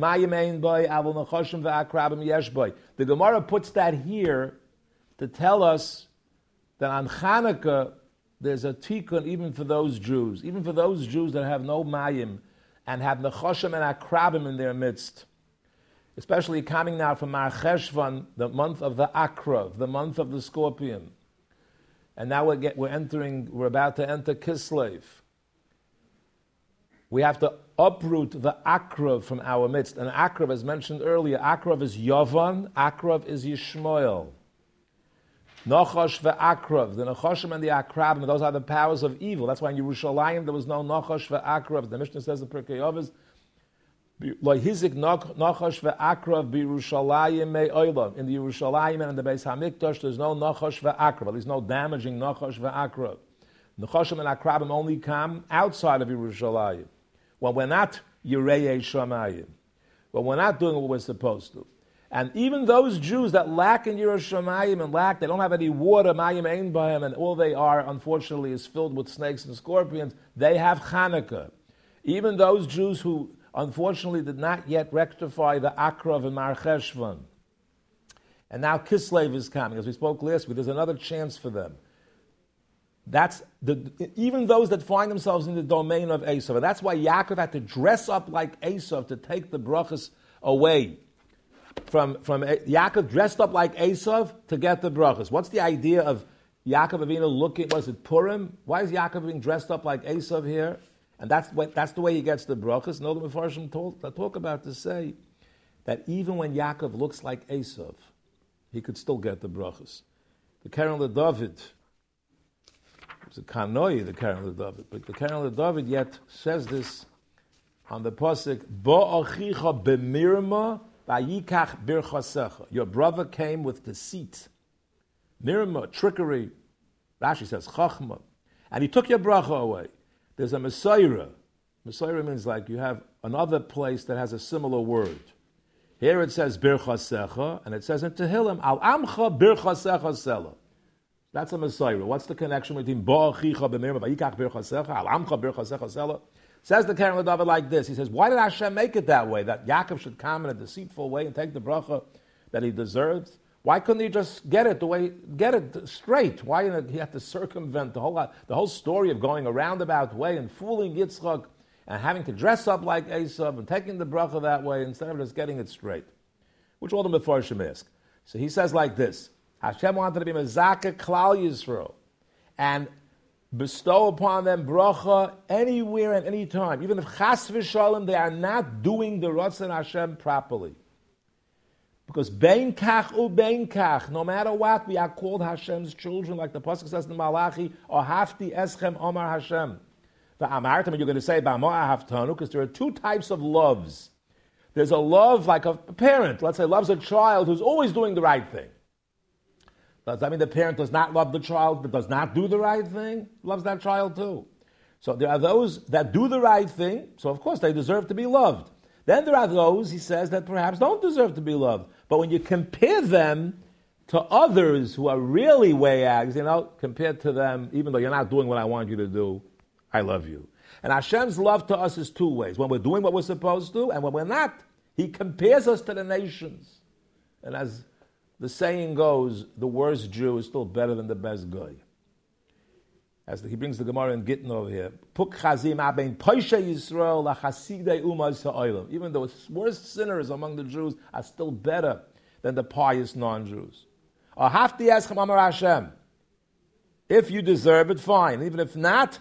S1: The Gemara puts that here to tell us that on Chanukah there's a tikkun even for those Jews, even for those Jews that have no mayim and have nechoshim and akrabim in their midst. Especially coming now from Mar Cheshvan, the month of the Akrav, the month of the scorpion. And now we're, get, we're entering, we're about to enter Kislev. We have to uproot the Akrav from our midst. And Akrav, as mentioned earlier, Akrav is Yavan, Akrav is Yishmael. Nachash ve'akrav, the Nachoshim and the Akrabim, those are the powers of evil. That's why in Yerushalayim there was no Nachash ve'akrav. The Mishnah says in Pirkei Avos, Lohizik Nachash ve'akrav b'Yerushalayim me'olam. In the Yerushalayim and in the Beis HaMikdash there's no Nachash ve'akrav. There's no damaging Nachash ve'akrav. Nachoshim and Akrabim only come outside of Yerushalayim. When we're not Yirei Shamayim. When we're not doing what we're supposed to. And even those Jews that lack in Yerushalayim and lack, they don't have any water, Mayim Ein Bahem, and all they are, unfortunately, is filled with snakes and scorpions, they have Chanukah. Even those Jews who, unfortunately, did not yet rectify the Akrav and Mar Cheshvan. And now Kislev is coming. As we spoke last week, there's another chance for them. That's the, even those that find themselves in the domain of Esav. And that's why Yaakov had to dress up like Esav to take the brachas away. from, from Yaakov dressed up like Esav to get the brachas. What's the idea of Yaakov Avinu looking, was it Purim? Why is Yaakov being dressed up like Esav here? And that's what, that's the way he gets the brachas. No, the Mefarshim talk, talk about to say that even when Yaakov looks like Esav, he could still get the brachas. The Keren LeDavid, it's a kanoi, the Keren LeDavid, but the Keren LeDavid yet says this on the pasuk, Bo'achicha b'mirma vayikach birchasecha. Your brother came with deceit, mirma, trickery. Rashi says chachma, and he took your bracha away. There's a Messiah. Messiah means like you have another place that has a similar word. Here it says birchasecha, and it says in Tehillim, al amcha birchasecha sela. That's a Messiah. What's the connection between bo'achicha b'mirma vayikach birchasecha, al amcha birchasecha sela? Says the Keren LeDavid like this. He says, why did Hashem make it that way, that Yaakov should come in a deceitful way and take the bracha that he deserves? Why couldn't he just get it the way, get it straight? Why did he have to circumvent the whole the whole story of going a roundabout way and fooling Yitzchak and having to dress up like Esav and taking the bracha that way instead of just getting it straight? Which all the Mefarshim ask. So he says like this: Hashem wanted to be Mezaka Klal Yisrael and bestow upon them bracha anywhere and any time, even if Chas v'Shalom they are not doing the Ratzon Hashem properly. Because bein kach u bein kach, no matter what, we are called Hashem's children, like the pasuk says in Malachi, or hafti eschem omar Hashem. The amartim, you're going to say ba'mo ahaftanu, because there are two types of loves. There's a love like a parent, let's say, loves a child who's always doing the right thing. Does that mean the parent does not love the child but does not do the right thing? Loves that child too. So there are those that do the right thing, so of course they deserve to be loved. Then there are those, he says, that perhaps don't deserve to be loved. But when you compare them to others who are really wayags, you know, compared to them, even though you're not doing what I want you to do, I love you. And Hashem's love to us is two ways. When we're doing what we're supposed to, and when we're not, he compares us to the nations. And as the saying goes, the worst Jew is still better than the best guy. As the, he brings the Gemara in Gittin over here. Even the worst sinners among the Jews are still better than the pious non-Jews. If you deserve it, fine. Even if not,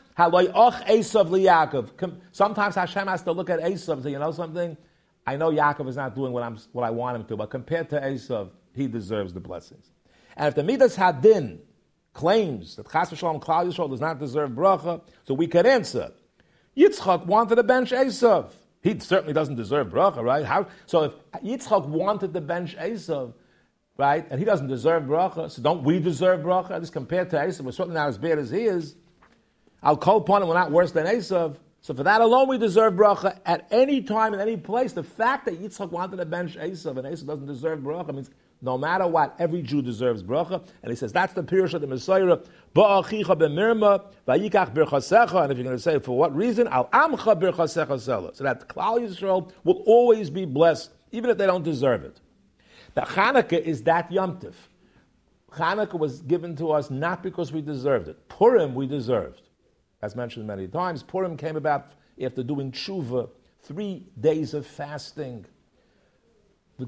S1: sometimes Hashem has to look at Esav and say, you know something? I know Yaakov is not doing what, I'm, what I want him to, but compared to Esav, he deserves the blessings. And if the Midas Hadin claims that Chas v'Shalom Klal Yisrael does not deserve bracha, so we could answer. Yitzchak wanted to bench Esav. He certainly doesn't deserve bracha, right? How? So if Yitzchak wanted to bench Esav, right, and he doesn't deserve bracha, so don't we deserve bracha? At least compared to Esav, we're certainly not as bad as he is. I'll call upon him, we're not worse than Esav. So for that alone, we deserve bracha at any time, in any place. The fact that Yitzchak wanted to bench Esav and Esav doesn't deserve bracha means no matter what, every Jew deserves bracha. And he says, that's the pirush of the Messiah. Ba'achicha b'mirma, vayikach birchasecha. And if you're going to say, for what reason? Al amcha birchasecha sela. So that Klal Yisrael will always be blessed, even if they don't deserve it. The Chanukah is that Yom Tov. Chanukah was given to us not because we deserved it. Purim we deserved. As mentioned many times, Purim came about after doing tshuva, three days of fasting. They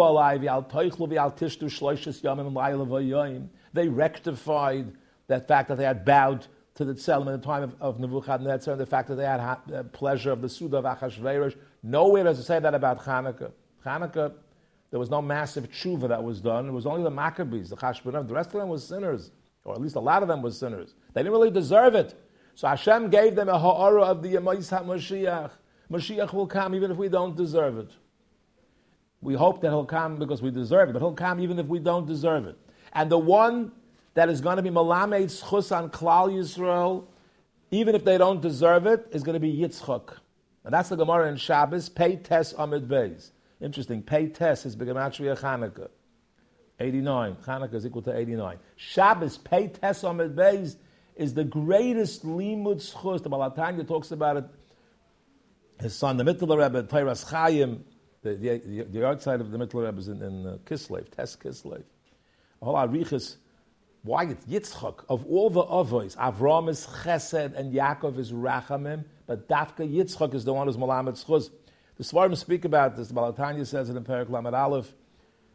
S1: rectified that fact that they had bowed to the Tzelem in the time of, of Nebuchadnezzar, and the fact that they had ha- uh, pleasure of the Suda of Achashverosh. Nowhere does it say that about Chanukah. Chanukah, there was no massive tshuva that was done. It was only the Maccabees, the Chashbonim. The rest of them were sinners, or at least a lot of them were sinners. They didn't really deserve it. So Hashem gave them a ha'ara of the Yemais HaMashiach. Mashiach will come even if we don't deserve it. We hope that he'll come because we deserve it, but he'll come even if we don't deserve it. And the one that is going to be Malamed Schus on Klal Yisrael, even if they don't deserve it, is going to be Yitzchak. And that's the Gemara in Shabbos, Pei Tes Amid Beis. Interesting, Pei Tes is Begematria Chanukah. eighty-nine. Chanukah is equal to eighty-nine. Shabbos, Pei Tes Amid Beis, is the greatest limud schus. The Baal HaTanya talks about it. His son, the Mittler Rebbe, Teiras Chaim, the, the, the, the outside of the Mittler Rebbe is in, in uh, Kislev, Tes Kislev. A whole Arichas, why it's Yitzchak, of all the Avos, Avram is Chesed and Yaakov is Rachamim, but Dafka Yitzchak is the one who's Malamed Schus. The Svarim speak about this. The Baal HaTanya says it in Perek Lamed Aleph,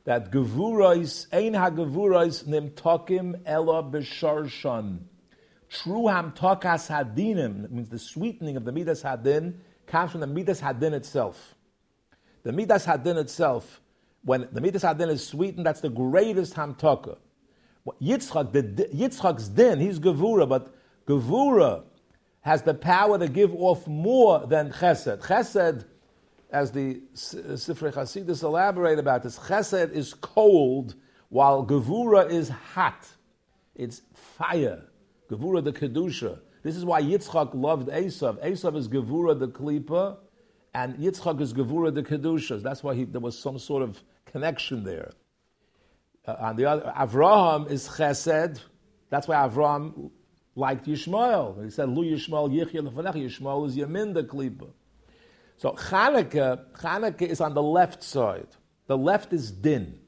S1: that gevurais ein hagevurais nimtokim ela b'sharshan. True hamtokas hadinim means the sweetening of the midas hadin comes from the midas hadin itself. The midas hadin itself, when the midas hadin is sweetened, that's the greatest hamtaka. Yitzchak, the Yitzchak's din, he's gevura, but gevura has the power to give off more than chesed. Chesed, as the Sifrei Chasidus elaborate about this, chesed is cold, while gevura is hot. It's fire. Gevura the kedusha. This is why Yitzchak loved Esav. Esav is gevura the klipa, and Yitzchak is gevura the kedusha. That's why he, there was some sort of connection there. Uh, on the other, Avraham is chesed. That's why Avraham liked Yishmael. He said, "Lu Yishmael yichya lefanecha." Yishmael is Yamin the klipa. So Chanukah, Chanukah is on the left side. The left is din.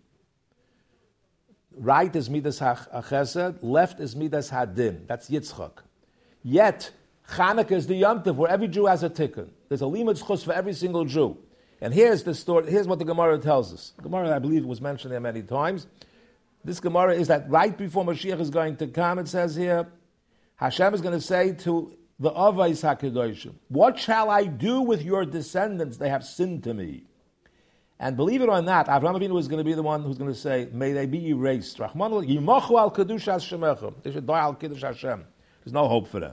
S1: Right is midas hachesed. Left is midas hadin. That's Yitzchak. Yet Chanukah is the Yom Tov where every Jew has a tikkun. There's a limud chus for every single Jew. And here's the story. Here's what the Gemara tells us. The Gemara, I believe, was mentioned there many times. This Gemara is that right before Mashiach is going to come, it says here, Hashem is going to say to the Avos HaKadoshim, "What shall I do with your descendants? They have sinned to me." And believe it or not, Avraham Avinu is going to be the one who's going to say, "May they be erased." Rahman yimachu al kedushas Shemechem. They should die al kiddush Hashem. There's no hope for them.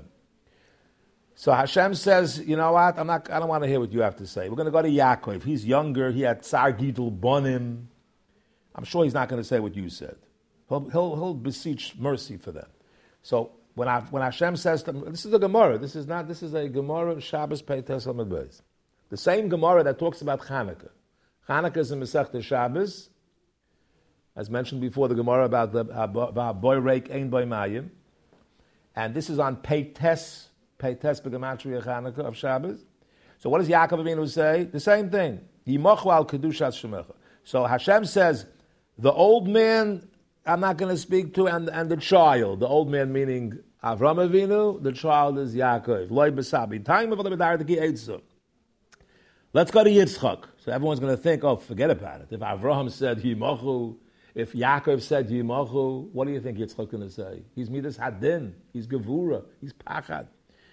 S1: So Hashem says, "You know what? I'm not. I don't want to hear what you have to say. We're going to go to Yaakov. He's younger. He had Tsar Gidul Bonim. I'm sure he's not going to say what you said. He'll he'll, he'll beseech mercy for them." So when I, when Hashem says to them, this is a Gemara. This is not. This is a Gemara Shabbos Peites Amud Beis. The same Gemara that talks about Chanukah. Chanukah is in Masechta Shabbos, as mentioned before. The Gemara about the boy reik ein boy mayim, and this is on Peites. Peites b'gematria Chanukah of Shabbos. So what does Yaakov Avinu say? The same thing. Yimachu al kedushas shemecha. So Hashem says, the old man I'm not going to speak to, and, and the child. The old man meaning Avram Avinu, the child is Yaakov. Loi b'sabi. Time of the Eitzah. Let's go to Yitzchak. So everyone's going to think, oh, forget about it. If Avraham said Yimachu, if Yaakov said Yimachu, what do you think Yitzchak is going to say? He's Midas Hadin. He's Gevura. He's Pachad.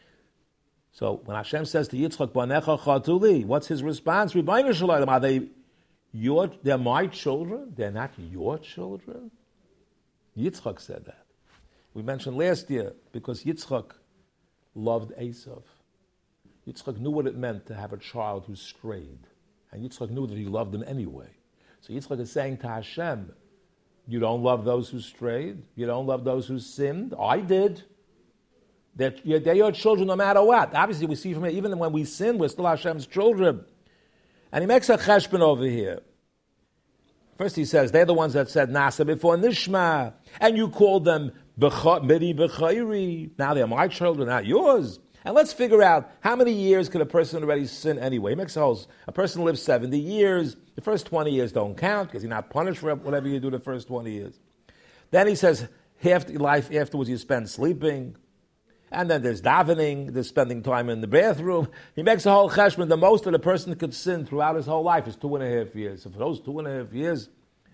S1: So when Hashem says to Yitzchak, Banecha Chatuli, what's his response? Are they your, they're my children? They're not your children? Yitzchak said that. We mentioned last year, because Yitzchak loved Esav. Yitzchak knew what it meant to have a child who strayed. And Yitzchak knew that he loved him anyway. So Yitzchak is saying to Hashem, you don't love those who strayed? You don't love those who sinned? I did. They're, they're your children no matter what. Obviously, we see from it, even when we sin, we're still Hashem's children. And he makes a cheshbon over here. First he says, they're the ones that said Nasa before Nishma, and you called them Midi B'chayri. Now they're my children, not yours. And let's figure out how many years could a person already sin anyway. He makes a whole, a person lives seventy years. The first twenty years don't count because you're not punished for whatever you do the first twenty years. Then he says, half the life afterwards you spend sleeping. And then there's davening, there's spending time in the bathroom. He makes a whole cheshbon. The most that a person could sin throughout his whole life is two and a half years. So for those two and a half years,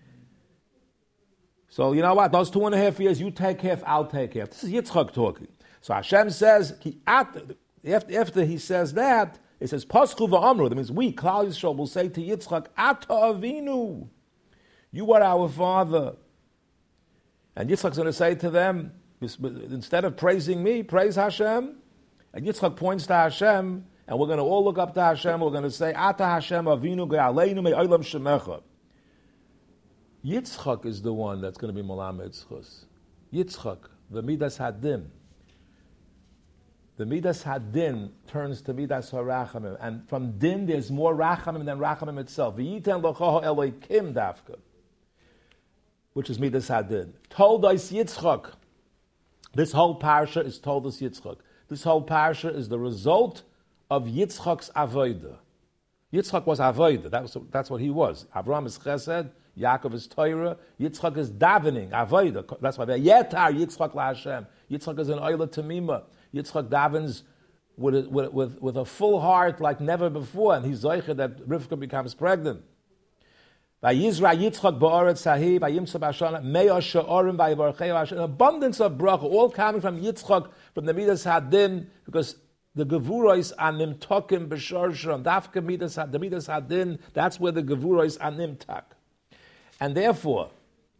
S1: so you know what? Those two and a half years, you take half, I'll take half. This is Yitzchak talking. So Hashem says, after, after he says that, it says, Paschu v'amru. That means we, Klal Yisrael, will say to Yitzchak, Ata Avinu. You are our father. And Yitzchak's going to say to them, instead of praising me, praise Hashem. And Yitzchak points to Hashem, and we're going to all look up to Hashem. We're going to say, Ata Hashem Avinu ge'aleinu me'olam shemecha. Yitzchak is the one that's going to be Malamed Tzchus. Yitzchak, the Midas Hadin. The Midas Hadin turns to Midas HaRachamim. And from Din, there's more Rachamim than Rachamim itself. V'yiten lochoho Elokim dafka, which is Midas Hadin. Told us Yitzchak. This whole parsha is told us Yitzchak. This whole parsha is the result of Yitzchak's avodah. Yitzchak was avodah. That was, that's what he was. Abraham is chesed. Yaakov is Torah. Yitzchak is davening. Avodah. That's why they're Yetar Yitzchak la Hashem. Yitzchak is an oila tamima. Yitzchak davens with a, with, with, with a full heart like never before. And he's zoiche that Rivka becomes pregnant. Vayizra Yitzchak ba'aretz hahi, vayimtza b'ashana, me'ah she'orim v'yivarcheu Hashem. An abundance of bracha, all coming from Yitzchak, from the Midas Hadin, because the Gevuros are nimtokim b'shorsham. Dafka Midas the Midas Hadin, that's where the Gevuros are nimtak. And therefore,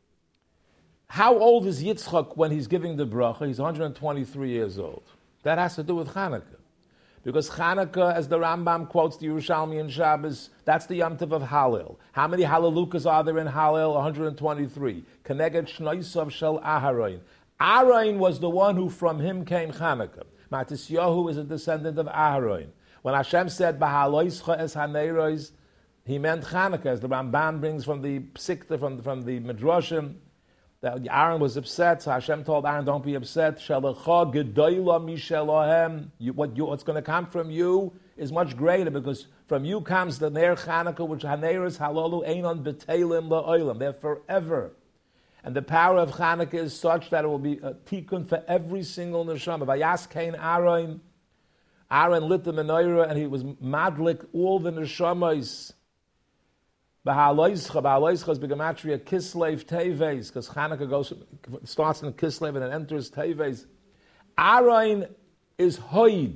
S1: how old is Yitzchak when he's giving the bracha? He's one hundred twenty-three years old. That has to do with Chanukah. Because Chanukah, as the Rambam quotes the Yerushalmi in Shabbos, that's the Yom Tov of Hallel. How many Hallelujahs are there in Hallel? one hundred twenty-three. Keneged Shnoisav Shel Aharon. Aaron was the one who from him came Chanukah. Matisyahu is a descendant of Aharon. When Hashem said, Bahaloischa es haneiros, he meant Chanukah, as the Rambam brings from the Psikta, from, from the Midrashim, that Aaron was upset, so Hashem told Aaron, don't be upset. Shelecha gedoyla mishelahem. What you, what's going to come from you is much greater, because from you comes the Ner Chanukah, which Haneris Halolu Einon B'Teilim La'olam. They're forever. And the power of Chanukah is such that it will be a tikkun for every single neshama. Vayas Kain Aaron, Aaron lit the menorah, and he was madlik all the neshamas. Bahaloischa, Bahaloischa is begematria Kislev Teves, because Chanukah goes, starts in Kislev and then enters Teves. Aaron is Hoid,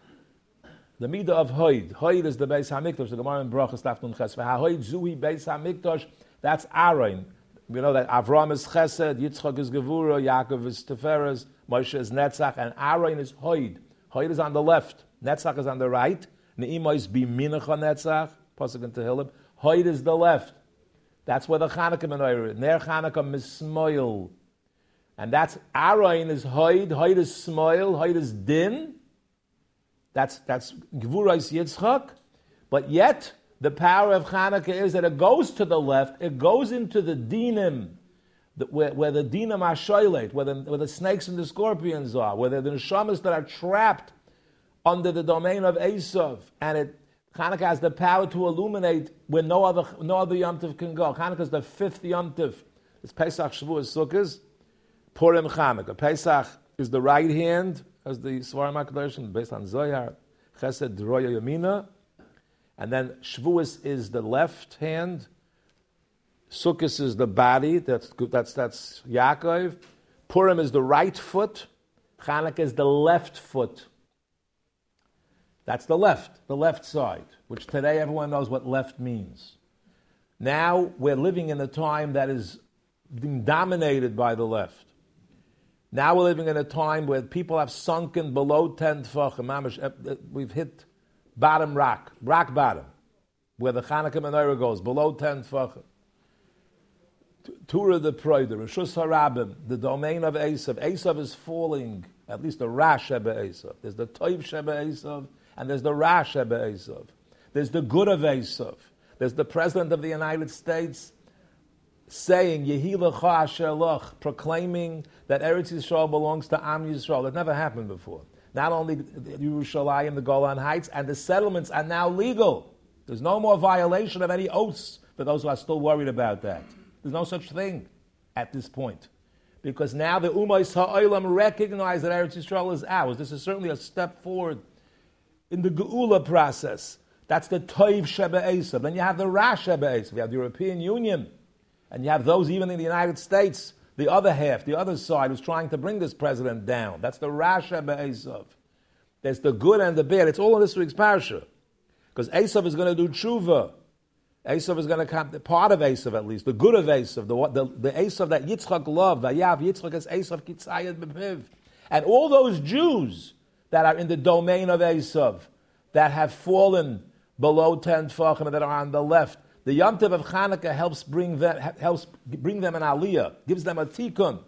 S1: the midah of Hoid. Hoid is the Beis HaMikdash, the Gemara in Brachos Taftun Ches. V'hahoid Zuhi Beis HaMikdash, that's Aaron. We know that Avram is Chesed, Yitzchak is Gevura, Yaakov is Teferes, Moshe is Netzach, and Aaron is Hoid. Hoid is on the left, Netzach is on the right. Ne'ima is Biminecha Netzach, Pasuk in Tehillim. Hoid is the left. That's where the Chanukah menorah is. Ner Chanukah mismoil. And that's, Aaron is Hoid, Hoid is smoil, Hoid is din. That's, that's Gvurais Yitzchak. But yet, the power of Chanukah is that it goes to the left, it goes into the dinim, the, where, where the dinim are shoylate, where the, where the snakes and the scorpions are, where the neshamas that are trapped under the domain of Esav. And it Chanukah has the power to illuminate where no other no other Yom Tov can go. Chanukah is the fifth Yom Tov. It's Pesach, Shavuos, Sukkot, Purim, Chanukah. Pesach is the right hand, as the Svarim HaKadoshim, based on Zohar, Chesed, Droya, Yamina. And then Shavuos is the left hand. Sukkot is the body. That's that's that's Yaakov. Purim is the right foot. Chanukah is the left foot. That's the left, the left side, which today everyone knows what left means. Now we're living in a time that is being dominated by the left. Now we're living in a time where people have sunken below ten tefachim. We've hit bottom rock, rock bottom, where the Chanukah menorah goes, below ten tefachim. Torah the Proider, Rishus HaRabim, the domain of Esav. Esav is falling, at least the Ra Sheba Esav. There's the Toiv Sheba Esav, and there's the Ra Sheba Esav. There's the good of Esav. There's the President of the United States saying, Yehi Lecha Asher Loch, proclaiming that Eretz Yisrael belongs to Am Yisrael. That never happened before. Not only Yerushalayim, the Golan Heights, and the settlements are now legal. There's no more violation of any oaths for those who are still worried about that. There's no such thing at this point. Because now the Umayis Ha'olam recognize that Eretz Yisrael is ours. This is certainly a step forward in the Geula process. That's the Toiv Sheba Esav. Then you have the Ra Sheba Esav. You have the European Union. And you have those even in the United States, the other half, the other side, who's trying to bring this president down. That's the Ra Sheba Esav. There's the good and the bad. It's all in this week's parasha. Because Esav is going to do tshuva. Esav is going to come, part of Esav at least, the good of Esav, the, the, the Esav that Yitzchak loved, Vayav Yitzchak as Esav Kitzayad Bepiv. And all those Jews that are in the domain of Esav, that have fallen below ten tefachim and that are on the left, the Yom Tov of Chanukah helps bring them, helps bring them an aliyah, gives them a tikkun.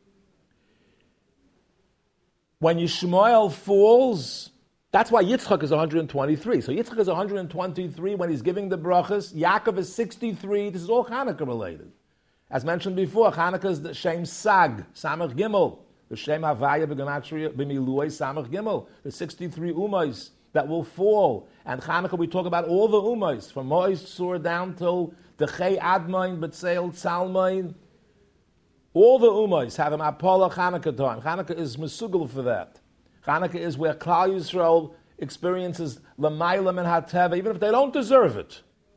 S1: When Yishmael falls, that's why Yitzchak is one hundred twenty-three. So Yitzchak is one hundred twenty-three when he's giving the brachas. Yaakov is sixty-three. This is all Chanukah related. As mentioned before, Chanukah is the Shem Sag, Samach Gimel. The Shem Havaya B'Gematria B'Miluay Samach Gimel. The sixty-three Umayis that will fall. And Chanukah, we talk about all the Umayis, from Mois Sur down till the Chei Admain, B'Tzeil, Tzalmain. All the Umayis have an Apollo Chanukah time. Chanukah is Mesugel for that. Chanukah is where Klal Yisrael experiences L'maylam and Hateva, even if they don't deserve it.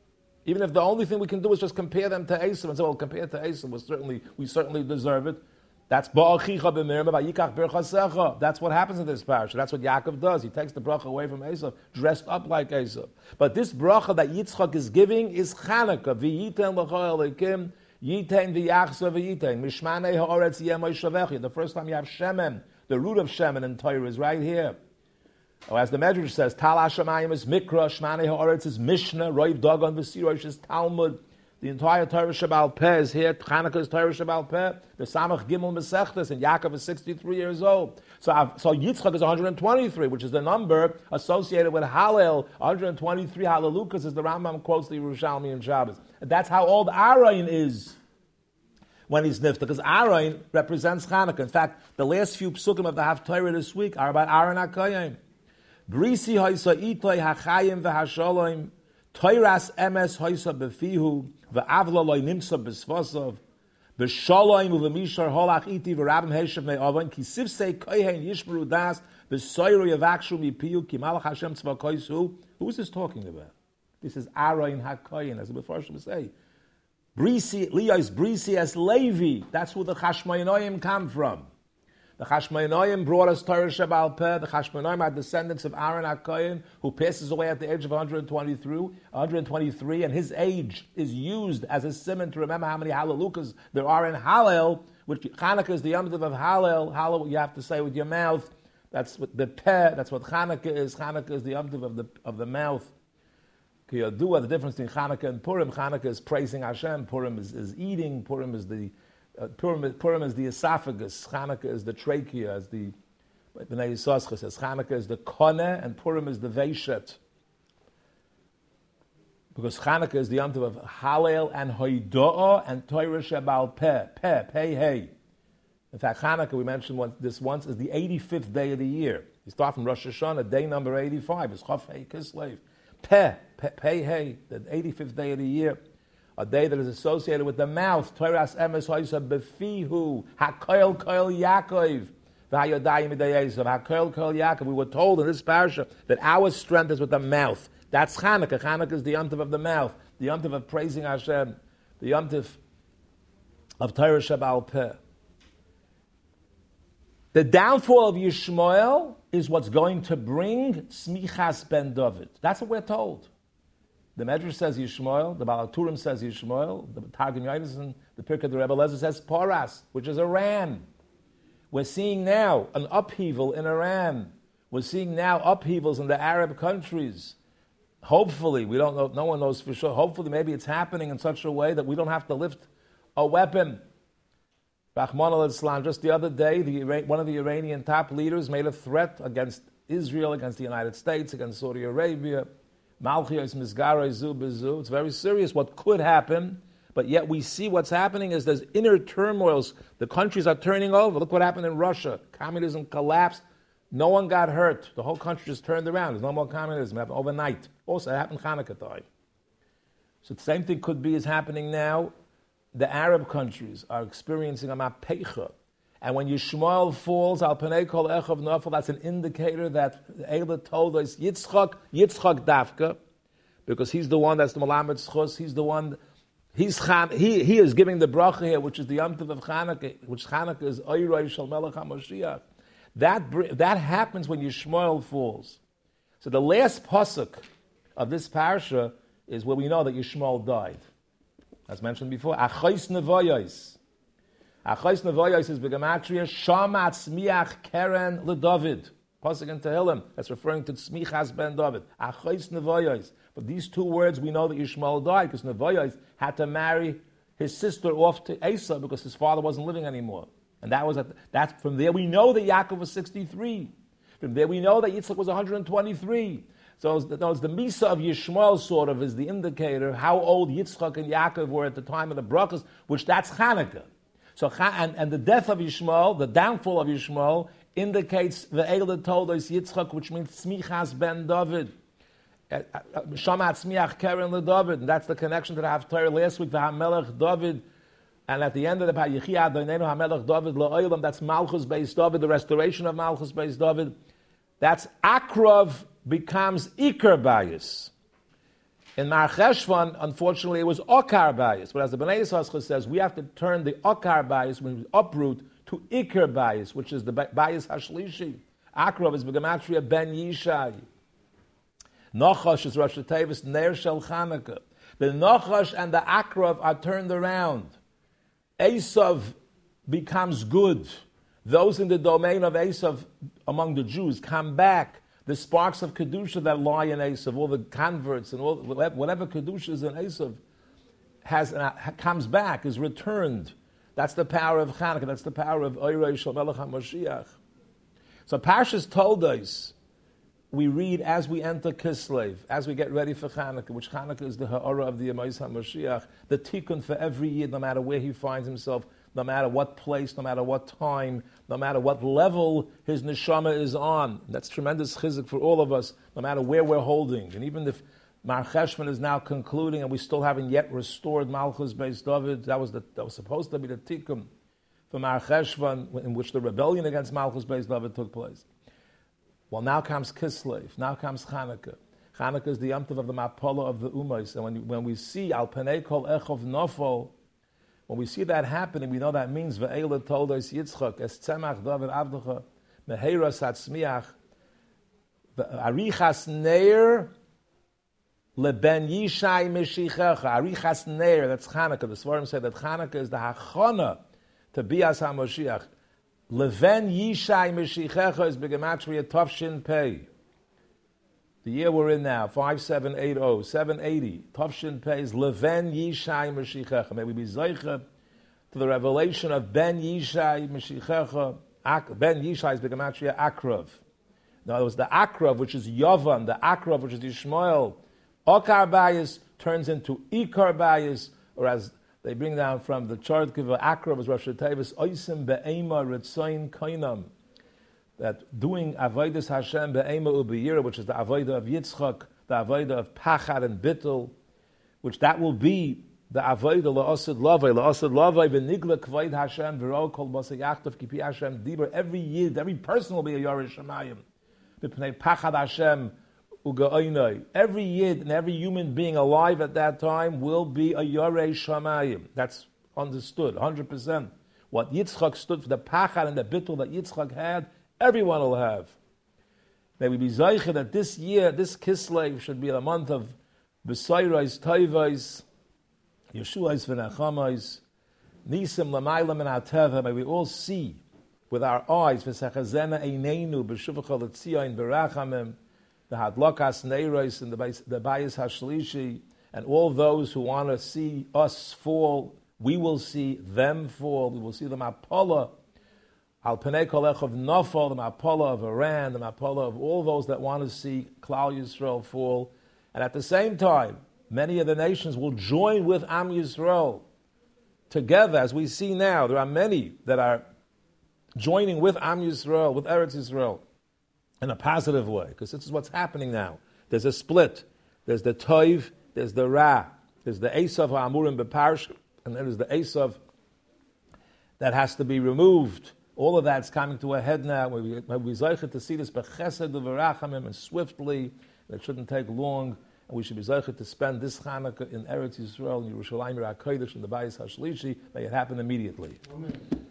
S1: Even if the only thing we can do is just compare them to Esav and say, well, compared to Esav, we certainly, we certainly deserve it. That's Ba'achicha b'mirma v'yikach birchasecha. That's what happens in this parasha. That's what Yaakov does. He takes the bracha away from Esav, dressed up like Esav. But this bracha that Yitzchak is giving is Chanukah. V'yiten l'cha elikim, yiten v'yachsa v'yiten. Mishmanei ha'oretz yemoy shavechi. The first time you have Shemen, the root of Shemen in Torah is right here. Or as the Medrash says, Tal HaShamayim is Mikra, Shmanei ha'oretz is Mishnah, Roiv Dagon v'Sirosh is Talmud. The entire Torah Shabbal Peh is here. Chanukah is Torah Shabbal Peh. The Samach Gimel Mesechtes, and Yaakov is sixty-three years old. So, so Yitzchak is one hundred twenty-three, which is the number associated with Hallel. one hundred twenty-three Hallelukas, as the Rambam quotes the Yerushalmi in Shabbos. And that's how old Aaron is when he's nifta, because Aaron represents Chanukah. In fact, the last few psukim of the Haftarah this week are about Aaron HaKoyim. Brisi haisa itoi hachayim v'hashalom, toiras emes haisa befihu, v'avla loy nimsa b'svasav, v'shalom u'v'mishar holach iti v'rabim heshav me'avon, ki sivsei koyhen yishmeru das, v'soyru yavakshu mipiyu, ki malach Hashem tzva koysu. Who is this talking about? This is Aaron HaKoyin, as the Mefarshim say. Brisi, Liyos Brisi as Levi, that's who the Chashmonoim come from. The Chashmonoim brought us Torah Shabbal Peh. The Chashmonoim are descendants of Aaron HaKoyin, who passes away at the age of one hundred twenty-three, one hundred twenty-three, and his age is used as a simon to remember how many Hallelukas there are in Hallel, which Chanukah is the Yom Tov of Hallel. Hallel, you have to say with your mouth. That's what the Peh, that's what Chanukah is. Chanukah is the Yom Tov of the, of the mouth. Kiyadua, the difference between Chanukah and Purim. Chanukah is praising Hashem. Purim is, is eating. Purim is the Uh, Purim, Purim is the esophagus, Chanukah is the trachea, as the Bnei Yisachar says. Chanukah is the koneh, and Purim is the veishet. Because Chanukah is the Yom Tov of Hallel and Hoidoah and Torah Shabbal Peh, Peh, Peh, Hey. In fact, Chanukah, we mentioned once, this once, is the eighty-fifth day of the year. You start from Rosh Hashanah, day number eighty-five. It's Chaf Hey Kislev. Peh, Peh, Peh, Hey, the eighty-fifth day of the year. A day that is associated with the mouth. Toiras emes hoisa befihu hakoil koil Yaakov v'hayodayim midayesav hakoil koil Yaakov. We were told in this parasha that our strength is with the mouth. That's Chanukah. Chanukah is the Yom Tov of the mouth, the Yom Tov of praising Hashem, the Yom Tov of Torah Shabbal Peh. The downfall of Yishmael is what's going to bring Smichas ben David. That's what we're told. The Medrash says Yishmael, the Baal Turim says Yishmael, the Targum Yonasan, the Pirkei the Rebbe Lezer says Poras, which is Iran. We're seeing now an upheaval in Iran. We're seeing now upheavals in the Arab countries. Hopefully, we don't know, no one knows for sure, hopefully maybe it's happening in such a way that we don't have to lift a weapon. Rahman al-Islam, just the other day, the, one of the Iranian top leaders made a threat against Israel, against the United States, against Saudi Arabia. Malchios Mizgara Zu Bezu. It's very serious what could happen, but yet we see what's happening is there's inner turmoils. The countries are turning over. Look what happened in Russia. Communism collapsed. No one got hurt. The whole country just turned around. There's no more communism. It happened overnight. Also, it happened Hanukkah time. So the same thing could be is happening now. The Arab countries are experiencing a mapeicha. And when Yishmael falls, al panei kol echav nafal, that's an indicator that Eila told us Yitzchak, Yitzchak Dafka, because he's the one that's the Malamed Schus, he's the one, he's Chan, he, he is giving the bracha here, which is the Yom Tov of Chanukah, which Chanukah is Oyrei Shel Melech HaMashiach. That, that happens when Yishmael falls. So the last pasuk of this parasha is where we know that Yishmael died. As mentioned before, Achos Nevoyos. Achos Nevoyos is Begematria, Shama Tzmiach Keren LeDavid. Pasuk in Tehillim, that's referring to Tzmichas ben David. Achos Nevoyos. But these two words, we know that Yishmael died, because Nevoyos had to marry his sister off to Esau, because his father wasn't living anymore. And that was at, that's from there we know that Yaakov was sixty-three. From there we know that Yitzchak was one hundred twenty-three. So the, the Misa of Yishmael sort of is the indicator how old Yitzchak and Yaakov were at the time of the brachas, which that's Chanukah. So and, and the death of Yishmael, the downfall of Yishmael, indicates the Eila told us Yitzchak, which means Smichas ben David. Shamat Smiach Keren LeDavid. And that's the connection to the Haftarah last week, the HaMelech David. And at the end of the Yechi Adonenu HaMelech David LaOlam, that's Malchus Beis David, the restoration of Malchus Beis David. That's Akrav becomes Iker Bayis. In Mar Cheshvan, unfortunately, it was Okar Bayis. But as the Bnei Yisrael says, we have to turn the Okar Bayis, when we uproot, to Iker Bayis, which is the Bayis Hashlishi. Akrav is Begematria Ben Yishai. Nachash is Rosh Tevis Ner Shel Chanukah. The Nachash and the Akrav are turned around. Esav becomes good. Those in the domain of Esav among the Jews come back. The sparks of Kedusha that lie in Esav, all the converts and all, whatever Kedusha is in Esav has, uh, comes back, is returned. That's the power of Chanukah. That's the power of Oirei Shel Melech HaMashiach. So Parshas told us, we read as we enter Kislev, as we get ready for Chanukah, which Chanukah is the Ha'ara of the Yemais HaMashiach, the tikkun for every Yid, no matter where he finds himself, no matter what place, no matter what time, no matter what level his neshama is on. That's tremendous chizuk for all of us, no matter where we're holding. And even if Mar Cheshvan is now concluding and we still haven't yet restored Malchus Beis David, that was, the, that was supposed to be the tikkun for Mar Cheshvan, in which the rebellion against Malchus Beis David took place. Well, now comes Kislev, now comes Chanukah. Chanukah is the Yom Tov of the Mapala of the Umais. And when, when we see Al Panei Kol Echov Nofo, when we see that happening, we know that means Ve'ela told us Yitzchak, Es Tzemach David Avdecha, Meheiras Hatzmiach, Arichas Neir, Leben Yishai Meshichecha, Arichas Neir, that's Chanukah. The Svarim say that Chanukah is the Hachana to Bias HaMoshiach. Leven Yishai Meshichecha is Begematria Tavshin Pei. The year we're in now, five seven eight zero, seven eighty. Tavshin Pei is Leven Yishai Meshichecha. May we be Zeicha to the revelation of Ben Yishai Meshichecha. Ben Yishai is Begematria Akrav. Now, it was the Akrav, which is Yavan, the Akrav, which is Yishmael. Okar Bayis turns into Ikar Bayis, or as they bring down from the chart, Akrav is Rosh Tevis, Oisim Be'ema Ritzayin Kainam. That doing Avodas Hashem Be'ema Ubiyira, which is the Avodah of Yitzchak, the Avodah of Pachad and Bittul, which that will be the Avodah La'asid Lavai, La'asid Lavai, V'nigla Kvaid Hashem, V'ro Kol Basa Yachtav Kipi Hashem Dibur. Every year, every person will be a Yorish Shemayim. B'pnei Pachad Hashem U'ga'oinai. Every yid and every human being alive at that time will be a Yorei Shamayim. That's understood, one hundred percent. What Yitzchak stood for, the Pachad and the Bittul that Yitzchak had, everyone will have. May we be Zeicha that this year, this Kislev should be a month of B'sairais, Toivais, Yeshuais V'nachamais, Nisim L'maylam and Ateva. May we all see with our eyes, V'sachazena Eineinu, B'shuvachal L'tzion, B'rachamim, the Hadlokas Neiros and the Bayis Hashlishi, and all those who want to see us fall, we will see them fall. We will see the Mapala, Al Panei Kol Echov Nofal, the Mapala of Iran, the Mapala of all those that want to see Klal Yisrael fall. And at the same time, many of the nations will join with Am Yisrael together, as we see now. There are many that are joining with Am Yisrael, with Eretz Yisrael, in a positive way, because this is what's happening now. There's a split. There's the Toiv, there's the Ra, there's the Esav HaAmurim B'Parsh, and then there's the Esav that has to be removed. All of that's coming to a head now. We we zeicha to see this b'chesed v'rachamim and swiftly. It shouldn't take long, and we should be zeicha to spend this Chanukah in Eretz Yisrael, in Yerushalayim, Kodesh, in the Bayis Hashlishi. May it happen immediately. Amen.